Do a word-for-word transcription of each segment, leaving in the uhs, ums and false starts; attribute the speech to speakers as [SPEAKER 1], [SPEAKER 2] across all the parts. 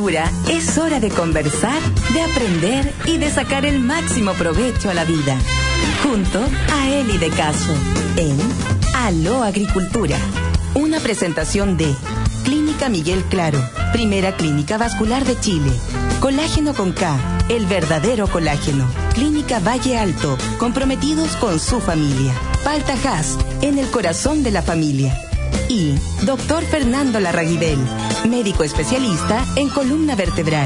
[SPEAKER 1] Agricultura es hora de conversar, de aprender y de sacar el máximo provecho a la vida. Junto a Eli de Caso, en Aló Agricultura. Una presentación de Clínica Miguel Claro, primera clínica vascular de Chile. Colágeno con K, el verdadero colágeno. Clínica Valle Alto, comprometidos con su familia. Palta Haas, en el corazón de la familia. Y Doctor Fernando Larraguibel, médico especialista en columna vertebral.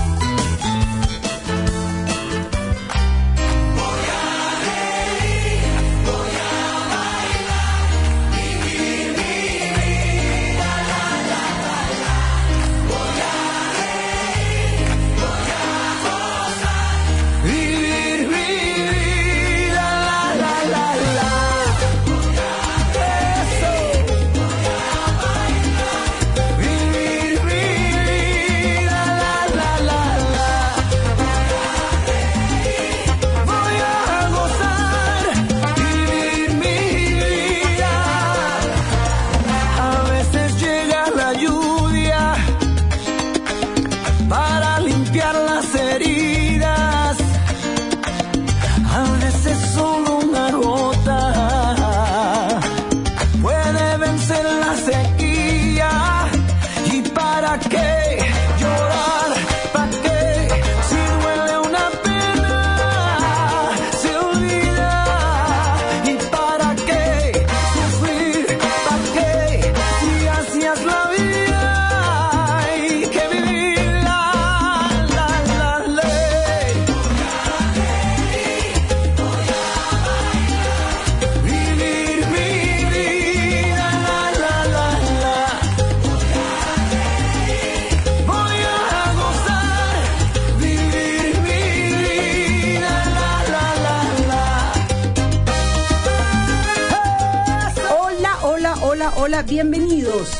[SPEAKER 2] Hola, bienvenidos.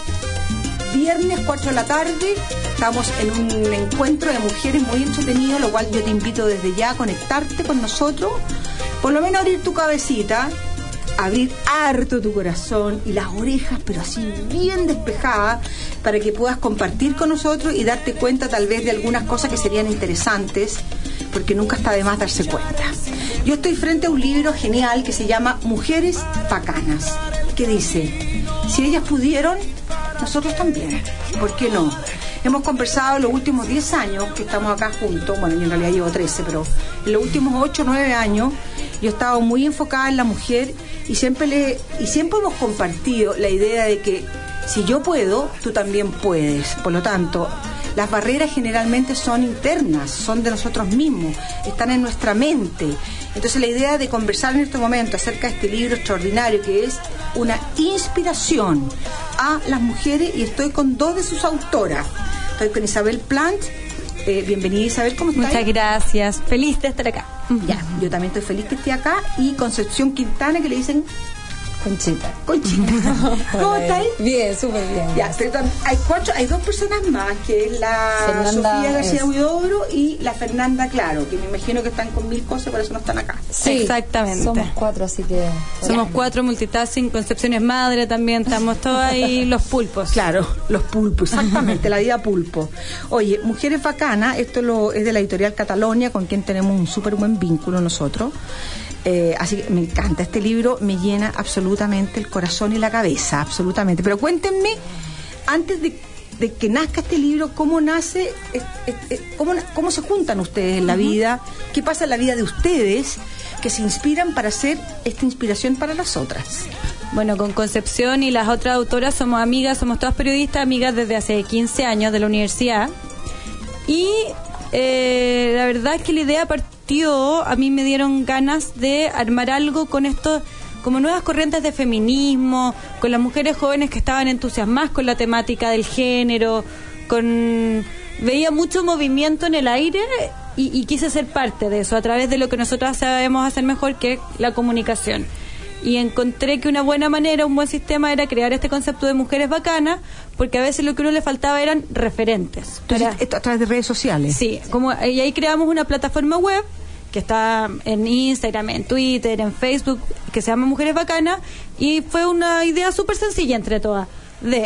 [SPEAKER 2] Viernes cuatro de la tarde, estamos en un encuentro de mujeres muy entretenido, lo cual yo te invito desde ya a conectarte con nosotros, por lo menos abrir tu cabecita, abrir harto tu corazón y las orejas, pero así bien despejadas, para que puedas compartir con nosotros y darte cuenta tal vez de algunas cosas que serían interesantes, porque nunca está de más darse cuenta. Yo estoy frente a un libro genial que se llama Mujeres Bacanas, que dice: si ellas pudieron, nosotros también. ¿Por qué no? Hemos conversado los últimos diez años que estamos acá juntos. Bueno, yo en realidad llevo trece, pero en los últimos ocho o nueve años yo he estado muy enfocada en la mujer y siempre, le, y siempre hemos compartido la idea de que si yo puedo, tú también puedes. Por lo tanto, las barreras generalmente son internas, son de nosotros mismos, están en nuestra mente. Entonces la idea de conversar en este momento acerca de este libro extraordinario que es una inspiración a las mujeres, y estoy con dos de sus autoras. Estoy con Isabel Plant. Eh, bienvenida, Isabel, ¿cómo estás?
[SPEAKER 3] Muchas gracias, feliz de estar acá.
[SPEAKER 2] Ya, yo también estoy feliz que esté acá. Y Concepción Quintana, que le dicen
[SPEAKER 3] Conchita.
[SPEAKER 2] Conchita. ¿Cómo estás?
[SPEAKER 3] Bien, súper bien.
[SPEAKER 2] Ya, pero hay cuatro, hay dos personas más, que es la
[SPEAKER 3] Fernanda
[SPEAKER 2] Sofía García
[SPEAKER 3] es.
[SPEAKER 2] Huidobro y la Fernanda Claro, que me imagino que están con mil cosas, por eso no están acá.
[SPEAKER 3] Sí, exactamente.
[SPEAKER 4] Somos cuatro, así que...
[SPEAKER 3] Somos cuatro, multitasking, Concepción es madre también, estamos todos ahí, los pulpos.
[SPEAKER 2] Claro, los pulpos, exactamente, la vida pulpo. Oye, Mujeres Bacanas, esto lo, es de la editorial Catalonia, con quien tenemos un súper buen vínculo nosotros. Eh, así que me encanta este libro, me llena absolutamente el corazón y la cabeza, absolutamente. Pero cuéntenme, antes de, de que nazca este libro, ¿cómo nace, eh, eh, eh, cómo, cómo se juntan ustedes en la uh-huh. vida? ¿Qué pasa en la vida de ustedes que se inspiran para hacer esta inspiración para las otras?
[SPEAKER 3] Bueno, con Concepción y las otras autoras somos amigas, somos todas periodistas, amigas desde hace quince años de la universidad. Y eh, la verdad es que la idea partió, a mí me dieron ganas de armar algo con esto, como nuevas corrientes de feminismo, con las mujeres jóvenes que estaban entusiasmadas con la temática del género, con veía mucho movimiento en el aire y, y quise ser parte de eso a través de lo que nosotras sabemos hacer mejor, que es la comunicación. Y encontré que una buena manera, un buen sistema era crear este concepto de mujeres bacanas, porque a veces lo que a uno le faltaba eran referentes.
[SPEAKER 2] Entonces, esto a través de redes sociales.
[SPEAKER 3] Sí, como, y ahí creamos una plataforma web que está en Instagram, en Twitter, en Facebook, que se llama Mujeres Bacanas, y fue una idea súper sencilla entre todas, de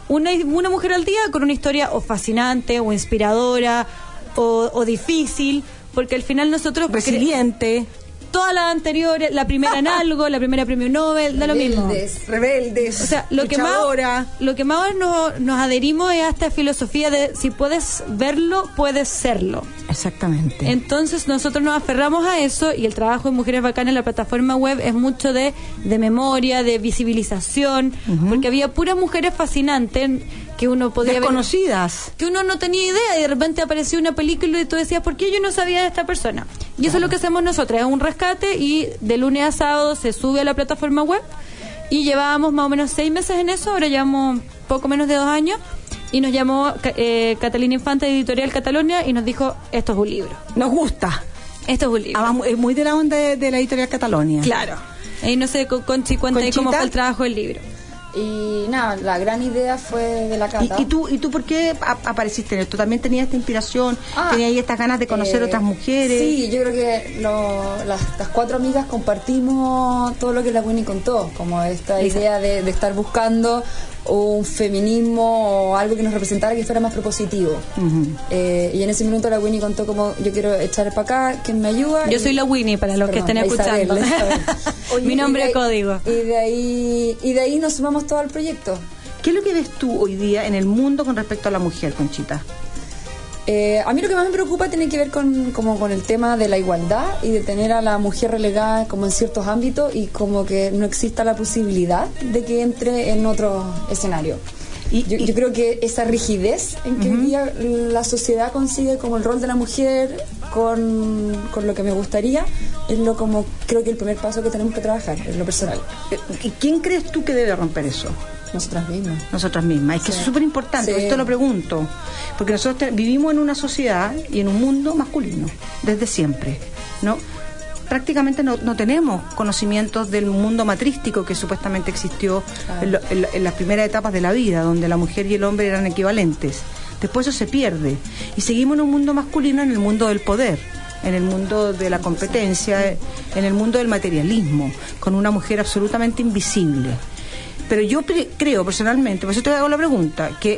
[SPEAKER 3] una, una mujer al día con una historia o fascinante, o inspiradora, o, o difícil, porque al final nosotros...
[SPEAKER 2] Resiliente.
[SPEAKER 3] Todas las anteriores, la primera en algo, la primera premio Nobel, da lo mismo.
[SPEAKER 2] Rebeldes, rebeldes,
[SPEAKER 3] o sea, lo que más, lo que más nos, nos adherimos es a esta filosofía de si puedes verlo, puedes serlo.
[SPEAKER 2] Exactamente.
[SPEAKER 3] Entonces nosotros nos aferramos a eso, y el trabajo de Mujeres Bacanas en la plataforma web es mucho de, de memoria, de visibilización, uh-huh. porque había puras mujeres fascinantes que uno podía
[SPEAKER 2] desconocidas
[SPEAKER 3] ver, que uno no tenía idea, y de repente apareció una película y tú decías, ¿por qué yo no sabía de esta persona? Y eso claro. es lo que hacemos nosotros, es un rescate, y de lunes a sábado se sube a la plataforma web, y llevábamos más o menos seis meses en eso, ahora llevamos poco menos de dos años, y nos llamó eh, Catalina Infante de Editorial Catalonia y nos dijo, esto es un libro.
[SPEAKER 2] Nos gusta.
[SPEAKER 3] Esto es un libro.
[SPEAKER 2] Ah, es muy de la onda de, de la Editorial Catalonia.
[SPEAKER 3] Claro. Ahí no sé, Conchi, cuenta ahí cómo fue el trabajo del libro.
[SPEAKER 4] Y nada, la gran idea fue de la Cata.
[SPEAKER 2] ¿Y, y, tú, ¿Y tú por qué apareciste en esto? ¿También tenías esta inspiración? Ah, ¿Tenías estas ganas de conocer eh, otras mujeres?
[SPEAKER 4] Sí, yo creo que lo, las, las cuatro amigas compartimos todo lo que la Winnie contó, como esta Exacto. idea de, de estar buscando un feminismo o algo que nos representara, que fuera más propositivo. Uh-huh. eh, y en ese minuto la Winnie contó como, yo quiero echar para acá, ¿quién me ayuda?
[SPEAKER 3] Yo
[SPEAKER 4] y,
[SPEAKER 3] soy la Winnie, para los Perdón, que estén escuchando. Isabel, Isabel. Oye, mi nombre es código.
[SPEAKER 4] Y de ahí y de ahí nos sumamos todo al proyecto.
[SPEAKER 2] ¿Qué es lo que ves tú hoy día en el mundo con respecto a la mujer, Conchita?
[SPEAKER 4] Eh, a mí lo que más me preocupa tiene que ver con, como con el tema de la igualdad y de tener a la mujer relegada como en ciertos ámbitos, y como que no exista la posibilidad de que entre en otro escenario. Y, yo, y, yo creo que esa rigidez en que uh-huh. hoy día la sociedad consigue como el rol de la mujer con, con lo que me gustaría, es lo como creo que el primer paso que tenemos que trabajar en lo personal.
[SPEAKER 2] ¿Y quién crees tú que debe romper eso?
[SPEAKER 4] Nosotras mismas.
[SPEAKER 2] Nosotras mismas. Es que sí. es súper importante, sí. esto lo pregunto, porque nosotros te, vivimos en una sociedad y en un mundo masculino, desde siempre, ¿no? Prácticamente no, no tenemos conocimientos del mundo matrístico que supuestamente existió claro. en, lo, en, en las primeras etapas de la vida, donde la mujer y el hombre eran equivalentes. Después eso se pierde, y seguimos en un mundo masculino, en el mundo del poder, en el mundo de la competencia, en el mundo del materialismo, con una mujer absolutamente invisible. Pero yo pre- creo personalmente, por eso te hago la pregunta, que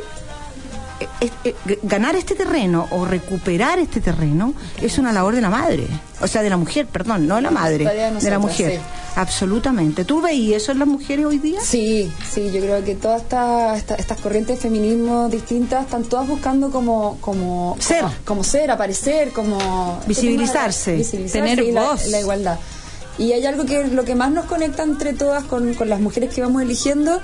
[SPEAKER 2] es, es, ganar este terreno o recuperar este terreno es una labor de la madre, o sea, de la mujer, perdón, no de la madre, de, nosotras, de la mujer, sí. absolutamente. ¿Tú veías eso en las mujeres hoy día?
[SPEAKER 4] Sí, sí, yo creo que todas esta, esta, estas corrientes de feminismo distintas están todas buscando como como
[SPEAKER 2] ser,
[SPEAKER 4] como, como ser, aparecer, como
[SPEAKER 2] visibilizarse,
[SPEAKER 4] visibilizarse
[SPEAKER 3] tener
[SPEAKER 4] y
[SPEAKER 3] voz,
[SPEAKER 4] la, la igualdad. Y hay algo que lo que más nos conecta entre todas con, con las mujeres que vamos eligiendo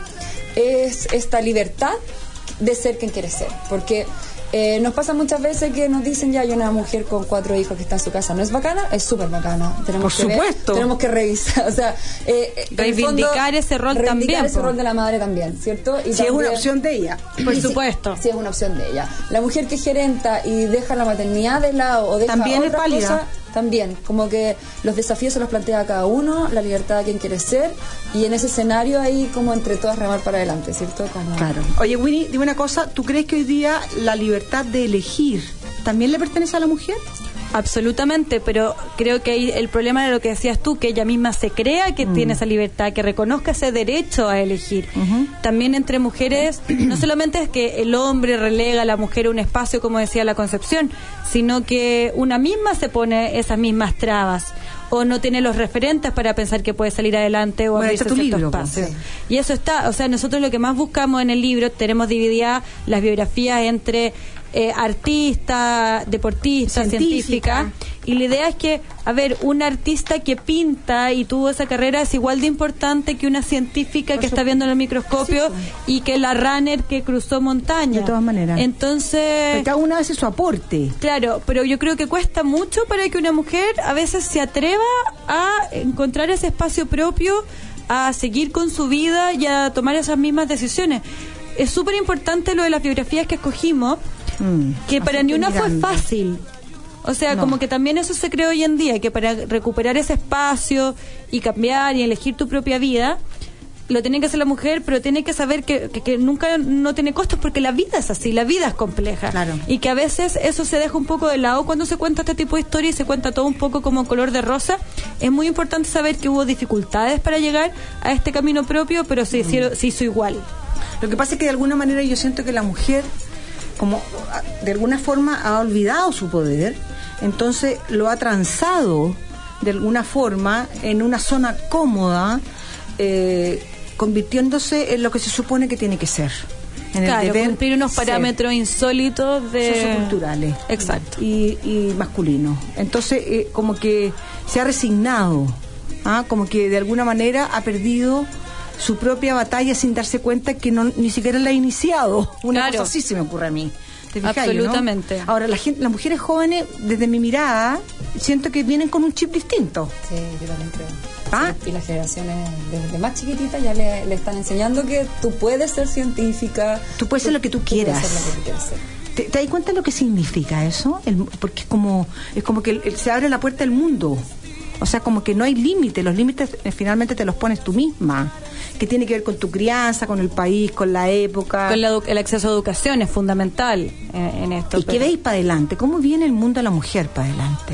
[SPEAKER 4] es esta libertad de ser quien quiere ser, porque eh, nos pasa muchas veces que nos dicen, ya hay una mujer con cuatro hijos que está en su casa, ¿no es bacana? Es súper bacana. Tenemos
[SPEAKER 2] Por
[SPEAKER 4] que
[SPEAKER 2] supuesto.
[SPEAKER 4] Ver, tenemos que revisar, o sea, eh,
[SPEAKER 3] reivindicar fondo, ese rol
[SPEAKER 4] reivindicar
[SPEAKER 3] también.
[SPEAKER 4] Reivindicar ese
[SPEAKER 3] po.
[SPEAKER 4] rol de la madre también, ¿cierto? Y
[SPEAKER 2] si
[SPEAKER 4] también,
[SPEAKER 2] es una opción de ella.
[SPEAKER 3] Por
[SPEAKER 4] sí,
[SPEAKER 3] supuesto.
[SPEAKER 4] Si sí es una opción de ella. La mujer que gerenta y deja la maternidad de lado o deja
[SPEAKER 2] también es válida.
[SPEAKER 4] Cosas, también, como que los desafíos se los plantea a cada uno, la libertad de quien quiere ser, y en ese escenario ahí como entre todas remar para adelante, ¿cierto? Como...
[SPEAKER 2] Claro. Oye, Winnie, dime una cosa, ¿tú crees que hoy día la libertad de elegir también le pertenece a la mujer?
[SPEAKER 3] Absolutamente, pero creo que ahí el problema de lo que decías tú, que ella misma se crea que mm. tiene esa libertad, que reconozca ese derecho a elegir. Uh-huh. También entre mujeres, no solamente es que el hombre relega a la mujer a un espacio, como decía la Concepción, sino que una misma se pone esas mismas trabas, o no tiene los referentes para pensar que puede salir adelante o
[SPEAKER 2] bueno,
[SPEAKER 3] abrirse ciertos
[SPEAKER 2] libro,
[SPEAKER 3] espacios.
[SPEAKER 2] Sí.
[SPEAKER 3] Y eso está, o sea, nosotros lo que más buscamos en el libro, tenemos divididas las biografías entre eh, artista, deportista, científica. científica, y la idea es que, a ver, una artista que pinta y tuvo esa carrera es igual de importante que una científica Por que está viendo en el microscopio sí, y que la runner que cruzó montaña.
[SPEAKER 2] De todas maneras.
[SPEAKER 3] Entonces...
[SPEAKER 2] Pero cada una hace su aporte.
[SPEAKER 3] Claro, pero yo creo que cuesta mucho para que una mujer a veces se atreva a encontrar ese espacio propio, a seguir con su vida y a tomar esas mismas decisiones. Es súper importante lo de las biografías que escogimos, mm, que para ni una fue fácil. O sea, no. como que también eso se cree hoy en día, que para recuperar ese espacio y cambiar y elegir tu propia vida, lo tiene que hacer la mujer, pero tiene que saber que, que, que nunca no tiene costos, porque la vida es así, la vida es compleja.
[SPEAKER 2] Claro.
[SPEAKER 3] Y que a veces eso se deja un poco de lado cuando se cuenta este tipo de historia y se cuenta todo un poco como color de rosa. Es muy importante saber que hubo dificultades para llegar a este camino propio, pero se, mm. hicieron, se hizo igual.
[SPEAKER 2] Lo que pasa es que de alguna manera yo siento que la mujer, como de alguna forma ha olvidado su poder, entonces lo ha transado de alguna forma en una zona cómoda, eh, convirtiéndose en lo que se supone que tiene que ser. En
[SPEAKER 3] claro,
[SPEAKER 2] el deber
[SPEAKER 3] cumplir unos parámetros ser. insólitos de...
[SPEAKER 2] socioculturales.
[SPEAKER 3] Exacto.
[SPEAKER 2] Y, y masculinos. Entonces, eh, como que se ha resignado, ¿ah? Como que de alguna manera ha perdido su propia batalla sin darse cuenta que no ni siquiera la ha iniciado. Una
[SPEAKER 3] claro.
[SPEAKER 2] cosa así se me ocurre a mí. ¿Te fijas,
[SPEAKER 3] absolutamente.
[SPEAKER 2] ¿no? Ahora, la gente, las mujeres jóvenes, desde mi mirada, siento que vienen con un chip distinto.
[SPEAKER 4] Sí, yo también creo.
[SPEAKER 2] ¿Ah?
[SPEAKER 4] Sí, y las generaciones desde más chiquititas ya le, le están enseñando que tú puedes ser científica.
[SPEAKER 2] Tú puedes ser lo que tú quieras.
[SPEAKER 4] Tú puedes ser lo que tú quieras ser.
[SPEAKER 2] ¿Te, ¿Te das cuenta lo que significa eso? El, porque es como, es como que el, el, se abre la puerta del mundo. O sea, como que no hay límite. Los límites eh, finalmente te los pones tú misma. Que tiene que ver con tu crianza, con el país, con la época.
[SPEAKER 3] Con la, el acceso a educación es fundamental en, en esto.
[SPEAKER 2] ¿Y qué veis para adelante? ¿Cómo viene el mundo de la mujer para adelante?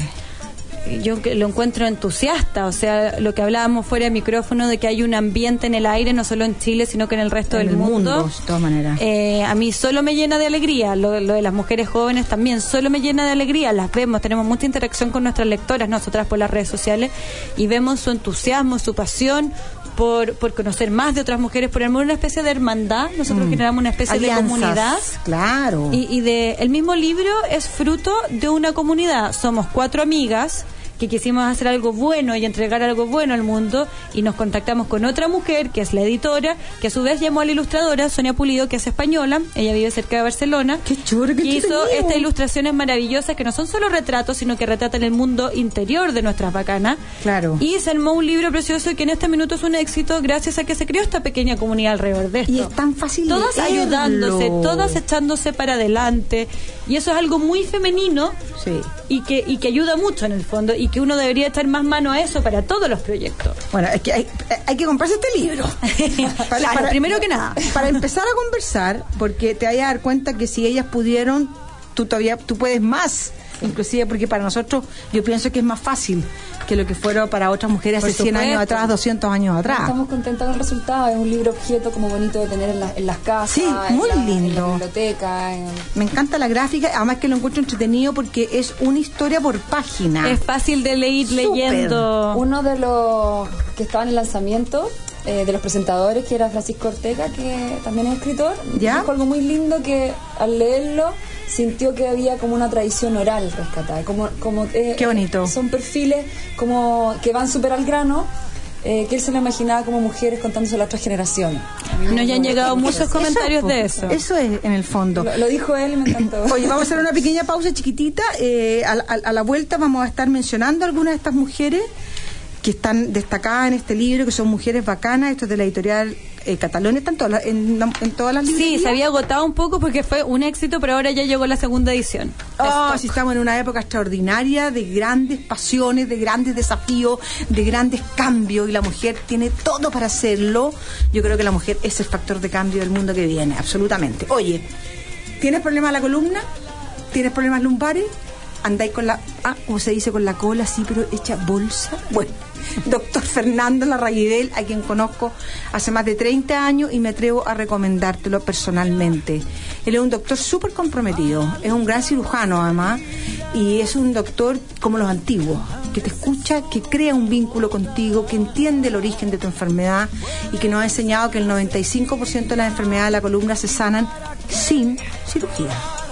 [SPEAKER 3] Yo lo encuentro entusiasta, o sea, lo que hablábamos fuera de micrófono de que hay un ambiente en el aire, no solo en Chile, sino que en el resto
[SPEAKER 2] en
[SPEAKER 3] del
[SPEAKER 2] el
[SPEAKER 3] mundo.
[SPEAKER 2] mundo de todas maneras.
[SPEAKER 3] Eh, a mí solo me llena de alegría, lo, lo de las mujeres jóvenes también, solo me llena de alegría, las vemos, tenemos mucha interacción con nuestras lectoras, nosotras por las redes sociales, y vemos su entusiasmo, su pasión por, por conocer más de otras mujeres, por armar una especie de hermandad, nosotros mm. generamos una especie
[SPEAKER 2] Alianzas,
[SPEAKER 3] de comunidad.
[SPEAKER 2] Claro.
[SPEAKER 3] Y, y de el mismo libro es fruto de una comunidad, somos cuatro amigas que quisimos hacer algo bueno y entregar algo bueno al mundo, y nos contactamos con otra mujer que es la editora, que a su vez llamó a la ilustradora Sonia Pulido, que es española, ella vive cerca de Barcelona.
[SPEAKER 2] ¡Qué chulo, qué
[SPEAKER 3] que hizo
[SPEAKER 2] entretenido!
[SPEAKER 3] Estas ilustraciones maravillosas que no son solo retratos, sino que retratan el mundo interior de nuestras bacanas.
[SPEAKER 2] Claro.
[SPEAKER 3] Y se armó un libro precioso y que en este minuto es un éxito gracias a que se creó esta pequeña comunidad alrededor de esto.
[SPEAKER 2] Y es tan fácil
[SPEAKER 3] todas
[SPEAKER 2] leerlo.
[SPEAKER 3] ayudándose, todas echándose para adelante, y eso es algo muy femenino.
[SPEAKER 2] Sí.
[SPEAKER 3] Y que, y que ayuda mucho en el fondo, y que uno debería echar más mano a eso para todos los proyectos.
[SPEAKER 2] Bueno, es que hay, hay que comprarse este libro.
[SPEAKER 3] para, claro, para, primero que nada.
[SPEAKER 2] Para empezar a conversar, porque te vayas a dar cuenta que si ellas pudieron, tú todavía tú puedes más. Inclusive porque para nosotros yo pienso que es más fácil que lo que fueron para otras mujeres hace cien años atrás, doscientos años atrás.
[SPEAKER 4] Estamos contentos con el resultado, es un libro objeto como bonito de tener en, la, en las casas,
[SPEAKER 2] sí, muy
[SPEAKER 4] en la,
[SPEAKER 2] lindo.
[SPEAKER 4] En la biblioteca. En...
[SPEAKER 2] Me encanta la gráfica, además que lo encuentro entretenido porque es una historia por página.
[SPEAKER 3] Es fácil de leer leyendo.
[SPEAKER 4] Uno de los que estaba en el lanzamiento, eh, de los presentadores, que era Francisco Ortega, que también es escritor,
[SPEAKER 2] ¿ya?
[SPEAKER 4] Dijo algo muy lindo, que al leerlo sintió que había como una tradición oral rescatada, como, como eh,
[SPEAKER 2] qué bonito.
[SPEAKER 4] Son perfiles como que van súper al grano, eh, que él se lo imaginaba como mujeres contándose a la otra generación.
[SPEAKER 3] Nos ya han llegado muchos
[SPEAKER 2] eso,
[SPEAKER 3] comentarios
[SPEAKER 2] eso,
[SPEAKER 3] de eso.
[SPEAKER 2] Eso es en el fondo.
[SPEAKER 4] Lo, lo dijo él y me encantó.
[SPEAKER 2] Oye, vamos a hacer una pequeña pausa chiquitita. Eh, a, a, a la vuelta vamos a estar mencionando algunas de estas mujeres que están destacadas en este libro, que son mujeres bacanas. Esto es de la editorial eh, Catalonia, están todas, en, en todas las librerías.
[SPEAKER 3] Sí, se había agotado un poco porque fue un éxito, pero ahora ya llegó la segunda edición.
[SPEAKER 2] Oh, sí, estamos en una época extraordinaria de grandes pasiones, de grandes desafíos, de grandes cambios, y la mujer tiene todo para hacerlo. Yo creo que la mujer es el factor de cambio del mundo que viene, absolutamente. Oye, ¿tienes problemas en la columna? ¿Tienes problemas lumbares? ¿Andáis con la, ah, como se dice, con la cola así, pero hecha bolsa? Bueno, doctor Fernando Larraguidel, a quien conozco hace más de treinta años y me atrevo a recomendártelo personalmente. Él es un doctor súper comprometido, es un gran cirujano además, y es un doctor como los antiguos, que te escucha, que crea un vínculo contigo, que entiende el origen de tu enfermedad, y que nos ha enseñado que el noventa y cinco por ciento de las enfermedades de la columna se sanan sin cirugía.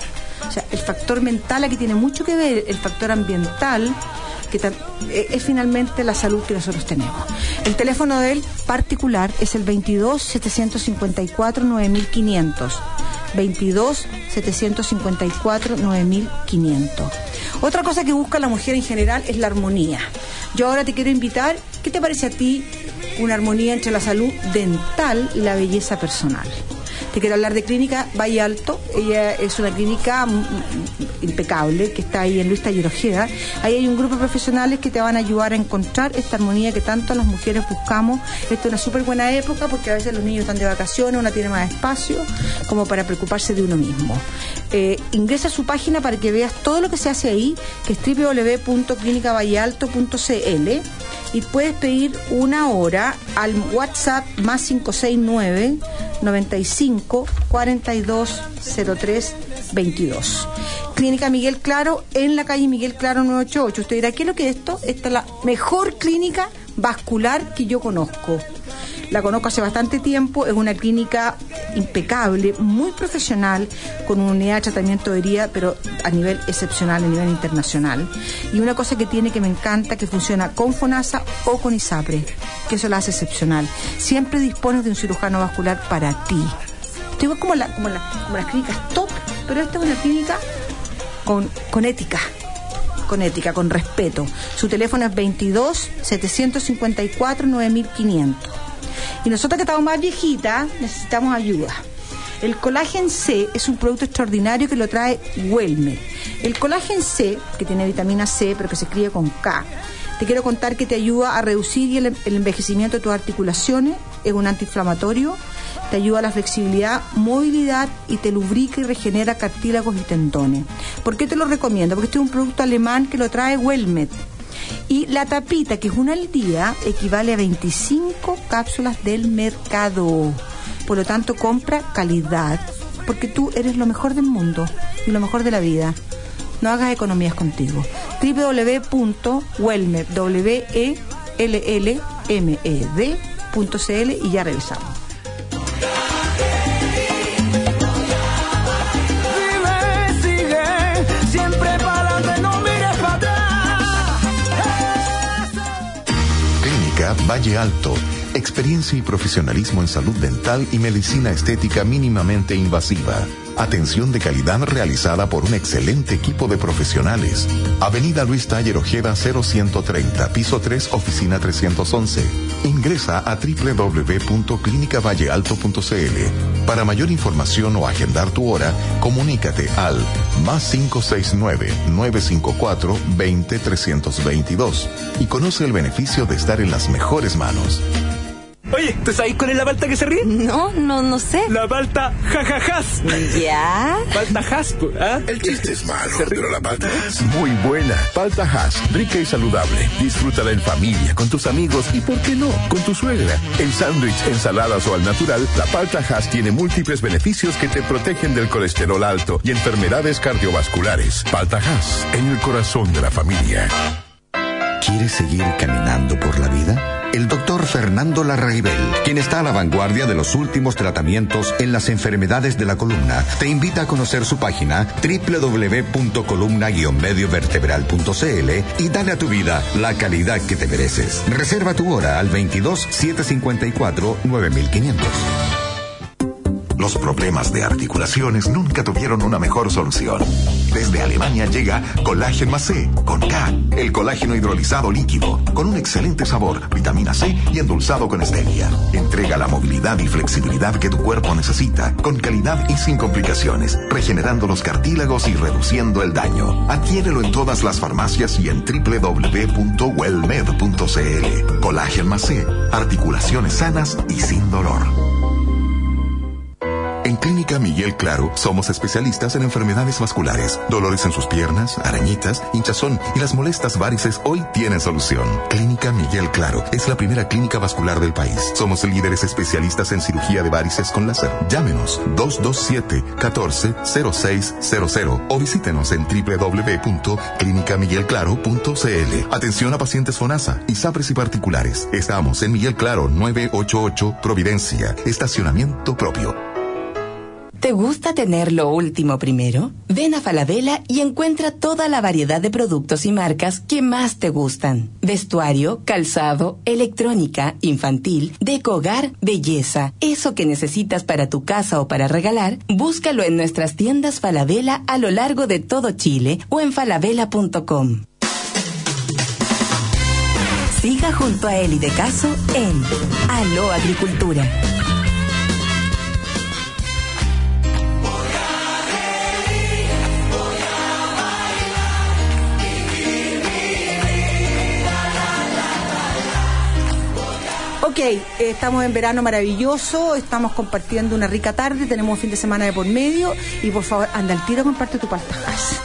[SPEAKER 2] O sea, el factor mental aquí tiene mucho que ver, el factor ambiental, que es finalmente la salud que nosotros tenemos. El teléfono de él particular es el veintidós, setecientos cincuenta y cuatro, nueve mil quinientos. veintidós, setecientos cincuenta y cuatro, nueve mil quinientos. Otra cosa que busca la mujer en general es la armonía. Yo ahora te quiero invitar, ¿qué te parece a ti una armonía entre la salud dental y la belleza personal? Te quiero hablar de Clínica Valle Alto. Ella es una clínica impecable que está ahí en Luis Taller Ojeda. Ahí hay un grupo de profesionales que te van a ayudar a encontrar esta armonía que tanto las mujeres buscamos. Esta es una súper buena época porque a veces los niños están de vacaciones, una tiene más espacio como para preocuparse de uno mismo. Eh, ingresa a su página para que veas todo lo que se hace ahí, que es doble u doble u doble u punto clínica valle alto punto c l, y puedes pedir una hora al WhatsApp más cinco seis nueve, noventa y cinco, cuarenta y dos, cero tres, veintidós. Clínica Miguel Claro, en la calle Miguel Claro novecientos ochenta y ocho. Usted dirá, ¿qué es lo que es esto? Esta es la mejor clínica vascular que yo conozco. La conozco hace bastante tiempo, es una clínica impecable, muy profesional, con una unidad de tratamiento de herida, pero a nivel excepcional, a nivel internacional. Y una cosa que tiene que me encanta, que funciona con FONASA o con ISAPRE, que eso la hace excepcional. Siempre dispones de un cirujano vascular para ti. Esto es como, la, como, la, como las clínicas top, pero esta es una clínica con, con ética. con ética, con respeto. Su teléfono es veintidós, setecientos cincuenta y cuatro, nueve mil quinientos. Y nosotros que estamos más viejitas necesitamos ayuda. El colágeno C es un producto extraordinario que lo trae Wellmed. El colágeno C, que tiene vitamina C, pero que se escribe con K, te quiero contar que te ayuda a reducir el, el envejecimiento de tus articulaciones, es un antiinflamatorio, te ayuda a la flexibilidad, movilidad y te lubrica y regenera cartílagos y tendones. ¿Por qué te lo recomiendo? Porque este es un producto alemán que lo trae Wellmed. Y la tapita, que es una al día, equivale a veinticinco cápsulas del mercado. Por lo tanto, compra calidad, porque tú eres lo mejor del mundo y lo mejor de la vida. No hagas economías contigo. doble u doble u doble u punto wellmed punto c l y ya revisamos.
[SPEAKER 5] Valle Alto, experiencia y profesionalismo en salud dental y medicina estética mínimamente invasiva. Atención de calidad realizada por un excelente equipo de profesionales. Avenida Luis Taller Ojeda cero ciento treinta, piso tres, oficina trescientos once. Ingresa a doble u doble u doble u punto clínica valle alto punto c l. Para mayor información o agendar tu hora, comunícate al más cinco seis nueve, nueve cinco cuatro, veinte, trescientos veintidós y conoce el beneficio de estar en las mejores manos.
[SPEAKER 6] Oye, ¿tú sabes cuál es la palta que se ríe?
[SPEAKER 1] No, no, no sé.
[SPEAKER 6] La palta jajajas.
[SPEAKER 1] ¿Ya?
[SPEAKER 6] Palta jaspo, ¿ah?
[SPEAKER 7] El chiste es malo, pero la palta es muy buena. Palta Hass, rica y saludable. Disfrútala en familia, con tus amigos y, ¿por qué no?, con tu suegra. En sándwich, ensaladas o al natural, la palta Hass tiene múltiples beneficios que te protegen del colesterol alto y enfermedades cardiovasculares. Palta Hass, en el corazón de la familia.
[SPEAKER 8] ¿Quieres seguir caminando por la vida? El doctor Fernando Larraibel, quien está a la vanguardia de los últimos tratamientos en las enfermedades de la columna, te invita a conocer su página doble u doble u doble u punto columna guion medio vertebral punto c l y dale a tu vida la calidad que te mereces. Reserva tu hora al veintidós, setecientos cincuenta y cuatro, nueve mil quinientos.
[SPEAKER 5] Los problemas de articulaciones nunca tuvieron una mejor solución. Desde Alemania llega Colágeno más C, con K, el colágeno hidrolizado líquido, con un excelente sabor, vitamina C y endulzado con stevia. Entrega la movilidad y flexibilidad que tu cuerpo necesita, con calidad y sin complicaciones, regenerando los cartílagos y reduciendo el daño. Adquiérelo en todas las farmacias y en doble u doble u doble u punto wellmed punto c l. Colágeno más C, articulaciones sanas y sin dolor. En Clínica Miguel Claro somos especialistas en enfermedades vasculares, dolores en sus piernas, arañitas, hinchazón y las molestas varices hoy tienen solución. Clínica Miguel Claro es la primera clínica vascular del país. Somos líderes especialistas en cirugía de varices con láser. Llámenos dos dos siete, catorce, cero seis cero cero o visítenos en doble u doble u doble u punto clínica miguel claro punto c l. Atención a pacientes FONASA, ISAPRES y particulares. Estamos en Miguel Claro novecientos ochenta y ocho, Providencia. Estacionamiento propio.
[SPEAKER 1] ¿Te gusta tener lo último primero? Ven a Falabella y encuentra toda la variedad de productos y marcas que más te gustan. Vestuario, calzado, electrónica, infantil, deco hogar, belleza. Eso que necesitas para tu casa o para regalar, búscalo en nuestras tiendas Falabella a lo largo de todo Chile o en falabella punto com. Siga junto a Eli de Caso en Aló Agricultura.
[SPEAKER 2] Ok, eh, estamos en verano maravilloso, estamos compartiendo una rica tarde, tenemos un fin de semana de por medio y por favor, anda al tiro a comparte tu palta Hass.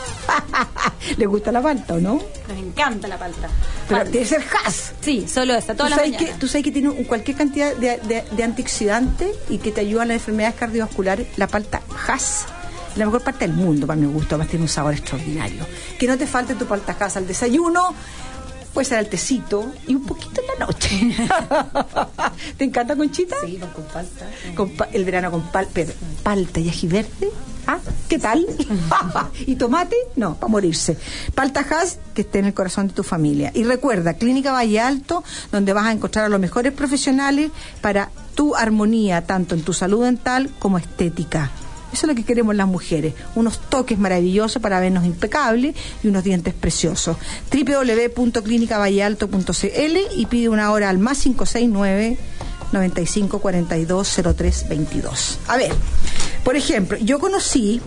[SPEAKER 2] ¿Le gusta la palta o no?
[SPEAKER 3] Nos encanta la palta.
[SPEAKER 2] Pero
[SPEAKER 3] Palta.
[SPEAKER 2] tiene que ser Hass.
[SPEAKER 3] Sí, solo esta, toda
[SPEAKER 2] ¿Tú
[SPEAKER 3] la
[SPEAKER 2] sabes,
[SPEAKER 3] mañana.
[SPEAKER 2] que, tú sabes que tiene un- cualquier cantidad de, de, de antioxidantes y que te ayudan a las enfermedades cardiovasculares. La palta Hass, la mejor parte del mundo para mi gusto, además tiene un sabor extraordinario. Que no te falte tu palta Hass al desayuno, puede ser al tecito y un poquito en la noche. ¿Te encanta, Conchita?
[SPEAKER 4] Sí, con, con palta.
[SPEAKER 2] Con pa- el verano con pal, pero, palta y ají verde. ¿Ah? ¿Qué tal? ¿Y tomate? No, para morirse. Palta Hass, que esté en el corazón de tu familia. Y recuerda, Clínica Valle Alto, donde vas a encontrar a los mejores profesionales para tu armonía, tanto en tu salud dental como estética. Eso es lo que queremos las mujeres, unos toques maravillosos para vernos impecables y unos dientes preciosos. doble u doble u doble u punto clínica valle alto punto c l y pide una hora al más cinco seis nueve, noventa y cinco cuarenta y dos, cero tres veintidós. A ver, por ejemplo, yo conocí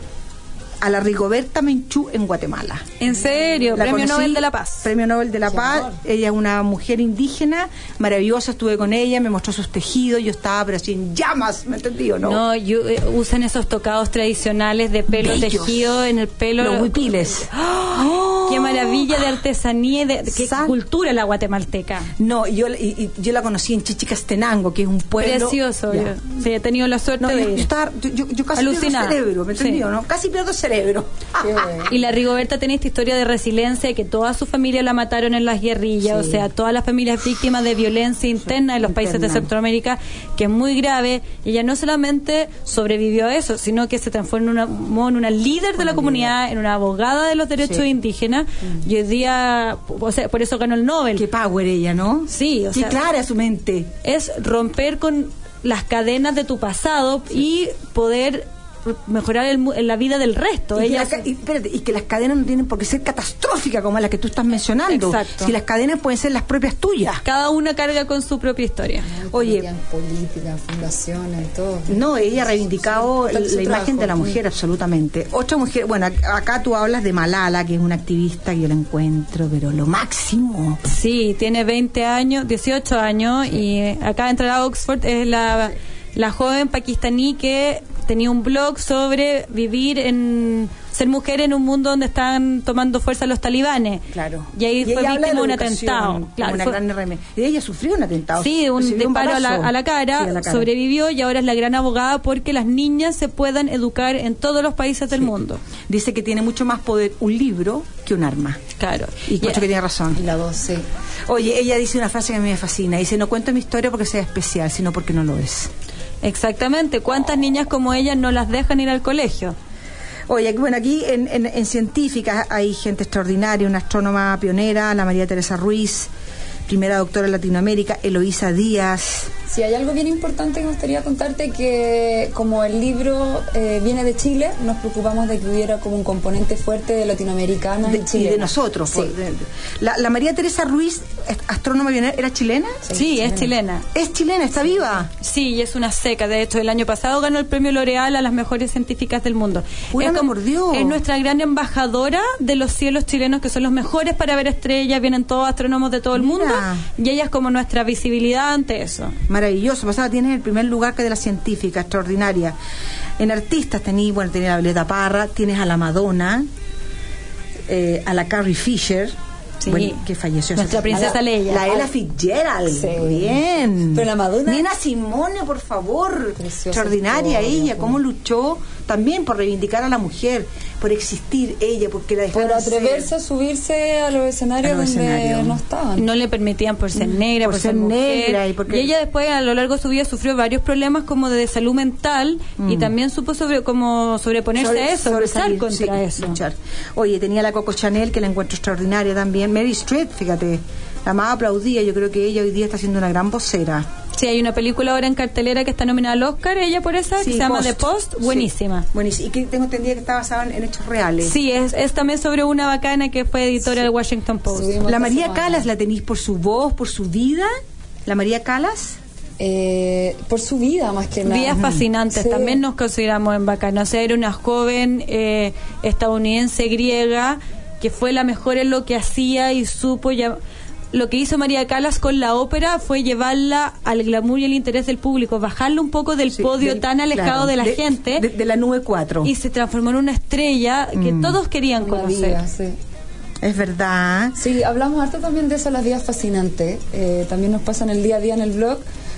[SPEAKER 2] a la Rigoberta Menchú en Guatemala.
[SPEAKER 3] En serio,
[SPEAKER 2] La
[SPEAKER 3] Premio
[SPEAKER 2] conocí,
[SPEAKER 3] Nobel de la Paz.
[SPEAKER 2] Premio Nobel de la
[SPEAKER 4] Qué
[SPEAKER 2] Paz.
[SPEAKER 4] amor.
[SPEAKER 2] Ella es una mujer indígena, maravillosa, estuve con ella, me mostró sus tejidos, yo estaba pero así en llamas, ¿me entendió, no?
[SPEAKER 3] No, yo- eh, usan esos tocados tradicionales de pelo
[SPEAKER 2] Bellos.
[SPEAKER 3] tejido en el pelo.
[SPEAKER 2] Los huipiles.
[SPEAKER 3] ¡Oh! ¡Qué maravilla de artesanía y de, de qué
[SPEAKER 2] Sal-
[SPEAKER 3] cultura la guatemalteca!
[SPEAKER 2] No, yo, y, y yo la conocí en Chichicastenango, que es un pueblo...
[SPEAKER 3] Precioso.
[SPEAKER 2] Ya.
[SPEAKER 3] Yo, sí, he tenido la suerte
[SPEAKER 2] No,
[SPEAKER 3] de
[SPEAKER 2] yo, yo
[SPEAKER 3] ir.
[SPEAKER 2] estaba, yo, yo- yo casi
[SPEAKER 3] Alucinada.
[SPEAKER 2] pierdo cerebro, ¿me
[SPEAKER 3] Sí.
[SPEAKER 2] entendió, no? Casi pierdo cerebro.
[SPEAKER 4] Qué bueno.
[SPEAKER 3] Y la Rigoberta tiene esta historia de resiliencia, que toda su familia la mataron en las guerrillas,
[SPEAKER 2] Sí.
[SPEAKER 3] o sea, todas las familias víctimas de violencia interna en los países de
[SPEAKER 2] interna.
[SPEAKER 3] Centroamérica, que es muy grave. Y ella no solamente sobrevivió a eso, sino que se transformó en una, en una líder de la comunidad, en una abogada de los derechos
[SPEAKER 2] Sí.
[SPEAKER 3] indígenas, y hoy día, o sea, por eso ganó el Nobel.
[SPEAKER 2] Qué power ella, ¿no?
[SPEAKER 3] Sí, o
[SPEAKER 2] Qué
[SPEAKER 3] sea,
[SPEAKER 2] clara su mente.
[SPEAKER 3] es romper con las cadenas de tu pasado y poder mejorar el mu- la vida del resto.
[SPEAKER 2] Y que,
[SPEAKER 3] Ella
[SPEAKER 2] la ca- y, espérate, y que las cadenas no tienen por qué ser catastróficas como las que tú estás mencionando.
[SPEAKER 3] Exacto.
[SPEAKER 2] Si las cadenas pueden ser las propias tuyas.
[SPEAKER 3] cada una carga con su propia historia.
[SPEAKER 2] Oye.
[SPEAKER 4] En política, fundaciones, todo.
[SPEAKER 2] No, ella ha reivindicado
[SPEAKER 4] Todo
[SPEAKER 2] la
[SPEAKER 4] su
[SPEAKER 2] imagen de la
[SPEAKER 4] trabajo.
[SPEAKER 2] mujer, absolutamente. Otra mujer, bueno, ac- acá tú hablas de Malala, que es una activista que yo la encuentro, pero lo máximo.
[SPEAKER 3] Sí, tiene veinte años, dieciocho años, y eh, acaba de entrar a Oxford. Es la, la joven pakistaní que tenía un blog sobre vivir en ser mujer en un mundo donde están tomando fuerza los talibanes.
[SPEAKER 2] Claro.
[SPEAKER 3] Y ahí fue
[SPEAKER 2] ella habla
[SPEAKER 3] víctima de un
[SPEAKER 2] la educación
[SPEAKER 3] atentado.
[SPEAKER 2] como
[SPEAKER 3] Claro,
[SPEAKER 2] una
[SPEAKER 3] fue-
[SPEAKER 2] gran R M. Y ella sufrió un atentado.
[SPEAKER 3] Sí, un
[SPEAKER 2] Recibió
[SPEAKER 3] disparo a la,
[SPEAKER 2] balazo.
[SPEAKER 3] a la cara,
[SPEAKER 2] Sí, a la cara.
[SPEAKER 3] sobrevivió y ahora es la gran abogada porque las niñas se puedan educar en todos los países del mundo.
[SPEAKER 2] Dice que tiene mucho más poder un libro que un arma.
[SPEAKER 3] Claro.
[SPEAKER 2] Y creo
[SPEAKER 3] Y-
[SPEAKER 2] que tiene razón.
[SPEAKER 4] Y la dos, sí.
[SPEAKER 2] Oye, ella dice una frase que a mí me fascina. Dice, no cuento mi historia porque sea especial, sino porque no lo es.
[SPEAKER 3] Exactamente. ¿Cuántas niñas como ella no las dejan ir al colegio?
[SPEAKER 2] Oye, bueno, aquí en, en, en científicas hay gente extraordinaria, una astrónoma pionera, la María Teresa Ruiz, primera doctora en Latinoamérica, Eloísa Díaz.
[SPEAKER 4] Sí, hay algo bien importante que me gustaría contarte, que como el libro eh, viene de Chile, nos preocupamos de que hubiera como un componente fuerte de latinoamericanas
[SPEAKER 2] De,
[SPEAKER 4] y
[SPEAKER 2] y
[SPEAKER 4] chilenas.
[SPEAKER 2] de nosotros.
[SPEAKER 4] Sí.
[SPEAKER 2] por- de- de- la, la María Teresa Ruiz, est- astrónoma pionera, ¿era chilena?
[SPEAKER 3] Sí, es chilena.
[SPEAKER 2] Es chilena, está viva.
[SPEAKER 3] Sí, y es una seca. De hecho, el año pasado ganó el premio L'Oreal a las mejores científicas del mundo.
[SPEAKER 2] Júrame
[SPEAKER 3] es, como-
[SPEAKER 2] por Dios.
[SPEAKER 3] es nuestra gran embajadora de los cielos chilenos, que son los mejores para ver estrellas. Vienen todos astrónomos de todo el
[SPEAKER 2] Mira.
[SPEAKER 3] mundo. Y ella es como nuestra visibilidad ante eso.
[SPEAKER 2] Maravilloso. Pasaba, tienes el primer lugar que de la científica, extraordinaria. En artistas tenés, bueno, tenés a la Violeta Parra, tienes a la Madonna, eh, a la Carrie Fisher,
[SPEAKER 3] Sí.
[SPEAKER 2] bueno, que falleció.
[SPEAKER 3] Nuestra
[SPEAKER 2] hace-
[SPEAKER 3] princesa
[SPEAKER 2] la,
[SPEAKER 3] Leia.
[SPEAKER 2] La Ella Fitzgerald.
[SPEAKER 4] Sí.
[SPEAKER 2] Bien.
[SPEAKER 4] Pero la Madonna-
[SPEAKER 2] Nina Simone, por favor.
[SPEAKER 4] Preciosa
[SPEAKER 2] Extraordinaria
[SPEAKER 4] historia,
[SPEAKER 2] ella,
[SPEAKER 4] pues.
[SPEAKER 2] cómo luchó también por reivindicar a la mujer, por existir ella, porque la dejaron
[SPEAKER 4] Por atreverse
[SPEAKER 2] ser.
[SPEAKER 4] a subirse a los escenarios
[SPEAKER 2] A los
[SPEAKER 4] donde
[SPEAKER 2] escenarios.
[SPEAKER 4] no estaban.
[SPEAKER 3] No le permitían por ser negra,
[SPEAKER 2] por
[SPEAKER 3] por,
[SPEAKER 2] ser
[SPEAKER 3] mujer.
[SPEAKER 2] negra y porque-
[SPEAKER 3] ella después a lo largo de su vida sufrió varios problemas como de salud mental y también supo sobre como sobreponerse
[SPEAKER 2] Sobre-
[SPEAKER 3] a eso, luchar
[SPEAKER 2] sobresalir,
[SPEAKER 3] contra
[SPEAKER 2] sí,
[SPEAKER 3] eso.
[SPEAKER 2] luchar. Oye, tenía la Coco Chanel, que la encuentro extraordinaria también. Mary Street, fíjate, la más aplaudida. Yo creo que ella hoy día está siendo una gran vocera.
[SPEAKER 3] Sí, hay una película ahora en cartelera que está nominada al Oscar, ella por esa, que
[SPEAKER 2] Sí,
[SPEAKER 3] se llama
[SPEAKER 2] Post.
[SPEAKER 3] The Post,
[SPEAKER 2] Sí,
[SPEAKER 3] buenísima.
[SPEAKER 2] buenísima. Y que tengo entendido que está basada en, en hechos reales.
[SPEAKER 3] Sí, es, es también sobre una bacana que fue editora del Washington Post.
[SPEAKER 4] Subimos
[SPEAKER 2] La
[SPEAKER 4] esta
[SPEAKER 2] María
[SPEAKER 4] semana.
[SPEAKER 2] Calas la tenéis por su voz, por su vida. La María Calas.
[SPEAKER 4] Eh, por su vida, más que nada.
[SPEAKER 3] Vidas fascinantes,
[SPEAKER 4] Sí.
[SPEAKER 3] también nos consideramos en bacana. O sea, era una joven eh, estadounidense griega que fue la mejor en lo que hacía y supo ya lo que hizo María Callas con la ópera fue llevarla al glamour y el interés del público, bajarla un poco del
[SPEAKER 2] Sí,
[SPEAKER 3] podio
[SPEAKER 2] del-
[SPEAKER 3] tan alejado
[SPEAKER 2] claro,
[SPEAKER 3] de la
[SPEAKER 2] de-
[SPEAKER 3] gente,
[SPEAKER 2] de, de la nube cuatro.
[SPEAKER 3] y se transformó en una estrella que
[SPEAKER 2] Mm.
[SPEAKER 3] todos querían
[SPEAKER 4] Una
[SPEAKER 3] conocer.
[SPEAKER 4] diva, sí.
[SPEAKER 2] Es verdad.
[SPEAKER 4] Sí, hablamos harto también de eso, las días fascinantes. Eh, también nos pasa en el día a día en el blog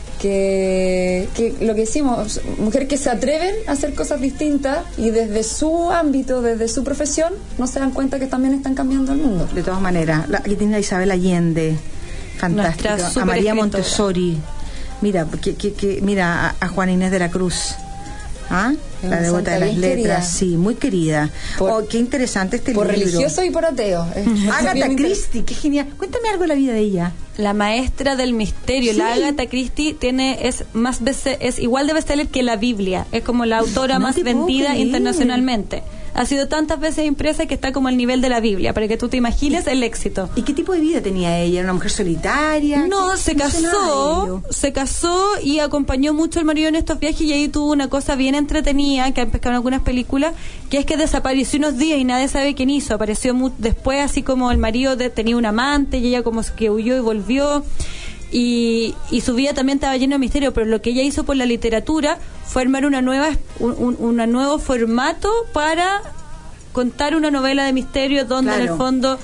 [SPEAKER 4] que, que lo que decimos, mujeres que se atreven a hacer cosas distintas y desde su ámbito, desde su profesión, no se dan cuenta que también están cambiando el mundo.
[SPEAKER 2] De todas maneras, la- aquí tiene a Isabel Allende, fantástica,
[SPEAKER 3] Nuestra
[SPEAKER 2] a María
[SPEAKER 3] superescritora.
[SPEAKER 2] Montessori, mira, que, que, que- mira a, a Juana Inés de la Cruz, ¿ah?
[SPEAKER 4] Es
[SPEAKER 2] La
[SPEAKER 4] una
[SPEAKER 2] devota de
[SPEAKER 4] santa
[SPEAKER 2] las
[SPEAKER 4] bien
[SPEAKER 2] letras,
[SPEAKER 4] querida.
[SPEAKER 2] sí, muy querida.
[SPEAKER 4] Por-
[SPEAKER 2] Oh, qué interesante este
[SPEAKER 4] Por
[SPEAKER 2] libro.
[SPEAKER 4] religioso y por ateo. Es
[SPEAKER 2] Agatha
[SPEAKER 4] bien inter-
[SPEAKER 2] Christie, qué genial. Cuéntame algo de la vida de ella.
[SPEAKER 3] La maestra del misterio,
[SPEAKER 2] Sí.
[SPEAKER 3] la Agatha Christie tiene es más best- es igual de bestseller que la Biblia, es como la autora
[SPEAKER 2] No
[SPEAKER 3] más
[SPEAKER 2] te puedo
[SPEAKER 3] vendida
[SPEAKER 2] creer.
[SPEAKER 3] internacionalmente. Ha sido tantas veces impresa que está como al nivel de la Biblia, para que tú te imagines el éxito.
[SPEAKER 2] ¿Y qué tipo de vida tenía ella? ¿Era una mujer solitaria?
[SPEAKER 3] No,
[SPEAKER 2] ¿Qué-
[SPEAKER 3] se
[SPEAKER 2] qué mencionaba
[SPEAKER 3] casó,
[SPEAKER 2] ello?
[SPEAKER 3] se casó y acompañó mucho al marido en estos viajes, y ahí tuvo una cosa bien entretenida que han pescado en algunas películas, que es que desapareció unos días y nadie sabe quién hizo. Apareció mu- después, así como el marido de- tenía un amante y ella como que huyó y volvió. Y, y su vida también estaba lleno de misterio, pero lo que ella hizo por la literatura fue armar una nueva un, un una nuevo formato para contar una novela de misterio donde en
[SPEAKER 2] Claro.
[SPEAKER 3] el fondo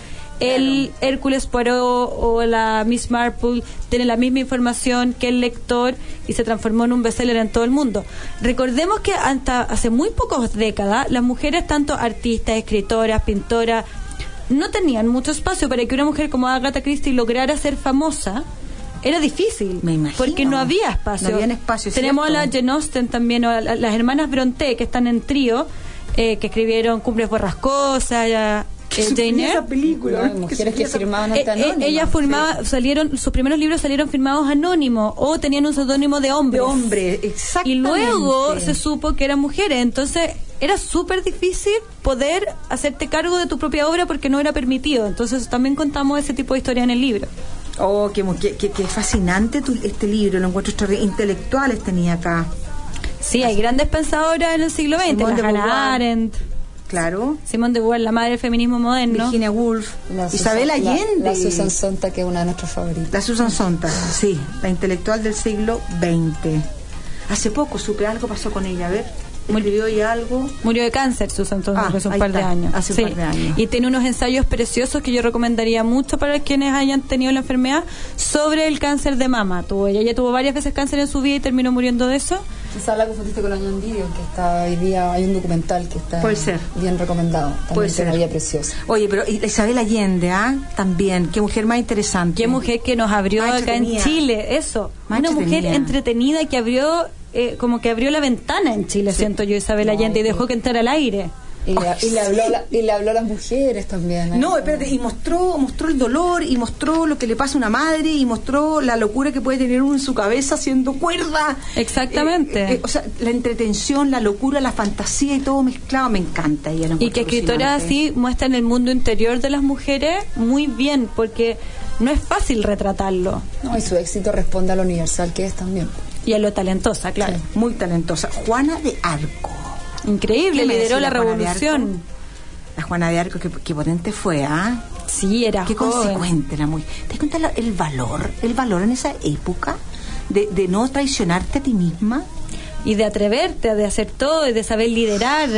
[SPEAKER 3] el Hércules Poirot o la Miss Marple tiene la misma información que el lector, y se transformó en un bestseller en todo el mundo. Recordemos que hasta hace muy pocas décadas las mujeres, tanto artistas, escritoras, pintoras, no tenían mucho espacio. Para que una mujer como Agatha Christie lograra ser famosa era difícil,
[SPEAKER 2] Me imagino.
[SPEAKER 3] porque no había espacio.
[SPEAKER 2] No habían espacio,
[SPEAKER 3] Tenemos
[SPEAKER 2] ¿cierto?
[SPEAKER 3] a la Jane Austen también, o a la- las hermanas Brontë, que están en trío, eh, que escribieron Cumbres Borrascosas, ya,
[SPEAKER 2] ¿Qué
[SPEAKER 3] eh,
[SPEAKER 2] sufría
[SPEAKER 3] Jane
[SPEAKER 2] esa
[SPEAKER 3] Eyre.
[SPEAKER 2] película?
[SPEAKER 4] No, mujeres que
[SPEAKER 2] sufría esa-
[SPEAKER 4] firmaban
[SPEAKER 3] Eh,
[SPEAKER 4] ante
[SPEAKER 3] eh,
[SPEAKER 4] anónimas.
[SPEAKER 3] ella firmaba, salieron, sus primeros libros salieron firmados anónimos o tenían un seudónimo de hombre.
[SPEAKER 2] De hombre,
[SPEAKER 3] Y
[SPEAKER 2] exactamente.
[SPEAKER 3] luego se supo que eran mujeres, entonces era súper difícil poder hacerte cargo de tu propia obra porque no era permitido. Entonces también contamos ese tipo de historia en el libro.
[SPEAKER 2] Oh, qué, qué, qué- qué fascinante tu- este libro, lo encuentro extraordinario. Intelectuales tenía acá,
[SPEAKER 3] Sí, hay grandes pensadoras en el siglo veinte,
[SPEAKER 2] Simone
[SPEAKER 3] la
[SPEAKER 2] de
[SPEAKER 3] Hannah
[SPEAKER 2] Beauvoir.
[SPEAKER 3] Arendt,
[SPEAKER 2] claro.
[SPEAKER 3] Simone de Beauvoir, la madre del feminismo moderno.
[SPEAKER 2] Virginia Woolf,
[SPEAKER 4] La
[SPEAKER 2] Isabel
[SPEAKER 4] Susan- la-
[SPEAKER 2] Allende.
[SPEAKER 4] La, Susan Sontag, que es una de nuestras favoritas.
[SPEAKER 2] La Susan Sontag, sí, la intelectual del siglo veinte. Hace poco supe algo, pasó con ella, a ver, escribió ella algo.
[SPEAKER 3] Murió de cáncer, Susan Sontag,
[SPEAKER 2] Ah,
[SPEAKER 3] hace un
[SPEAKER 2] ahí
[SPEAKER 3] par de
[SPEAKER 2] está,
[SPEAKER 3] años.
[SPEAKER 2] hace un
[SPEAKER 3] Sí.
[SPEAKER 2] par de años.
[SPEAKER 3] Y tiene unos ensayos preciosos que yo recomendaría mucho para quienes hayan tenido la enfermedad sobre el cáncer de mama. Tuvo ella, ella tuvo varias veces cáncer en su vida y terminó muriendo de eso.
[SPEAKER 4] Quizás la confundiste con Año Video, que está hoy día, hay un documental que está
[SPEAKER 2] Puede ser.
[SPEAKER 4] bien recomendado. También
[SPEAKER 2] Puede
[SPEAKER 4] tiene una
[SPEAKER 2] ser.
[SPEAKER 4] vida preciosa.
[SPEAKER 2] Oye, pero y- Isabel Allende, ¿ah? También, qué mujer más interesante.
[SPEAKER 3] Qué mujer que nos abrió
[SPEAKER 2] Más
[SPEAKER 3] acá en
[SPEAKER 2] entretenida.
[SPEAKER 3] Chile, eso.
[SPEAKER 2] Más
[SPEAKER 3] Una mujer
[SPEAKER 2] entretenida.
[SPEAKER 3] entretenida que abrió, eh, como que abrió la ventana en Chile, siento yo, Isabel Allende, y dejó que entrara al aire.
[SPEAKER 4] Y le,
[SPEAKER 2] Ay,
[SPEAKER 4] y le
[SPEAKER 2] sí.
[SPEAKER 4] habló a la- y le habló a las mujeres también. ¿eh?
[SPEAKER 2] No, espérate, y mostró, mostró el dolor, y mostró lo que le pasa a una madre, y mostró la locura que puede tener uno en su cabeza haciendo cuerda.
[SPEAKER 3] Exactamente.
[SPEAKER 2] Eh, eh, o sea, la entretención, la locura, la fantasía y todo mezclado, me encanta. Ella, la
[SPEAKER 3] Y
[SPEAKER 2] encuentro
[SPEAKER 3] que escritoras
[SPEAKER 2] alucinante.
[SPEAKER 3] así muestran el mundo interior de las mujeres muy bien, porque no es fácil retratarlo.
[SPEAKER 4] No, y su éxito responde a lo universal que es también.
[SPEAKER 3] Y a lo talentosa, claro.
[SPEAKER 2] Muy talentosa. Juana de Arco.
[SPEAKER 3] Increíble,
[SPEAKER 2] ¿Qué me
[SPEAKER 3] lideró
[SPEAKER 2] decía
[SPEAKER 3] la
[SPEAKER 2] la Juana de
[SPEAKER 3] revolución.
[SPEAKER 2] Arco? La Juana de Arco, qué, qué potente fue, ¿ah?
[SPEAKER 3] Sí, era
[SPEAKER 2] Qué
[SPEAKER 3] joven.
[SPEAKER 2] consecuente la muy. ¿Te das cuenta la- el valor, el valor en esa época de, de no traicionarte a ti misma?
[SPEAKER 3] Y de atreverte, de hacer todo y de saber liderar.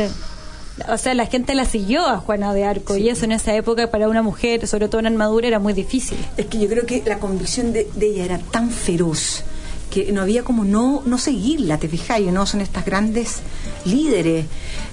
[SPEAKER 3] O sea, la gente la siguió a Juana de Arco, y eso en esa época para una mujer, sobre todo en armadura, era muy difícil.
[SPEAKER 2] Es que yo creo que la convicción de, de ella era tan feroz que no había como no no seguirla, te fijas, ¿no? Son estas grandes líderes.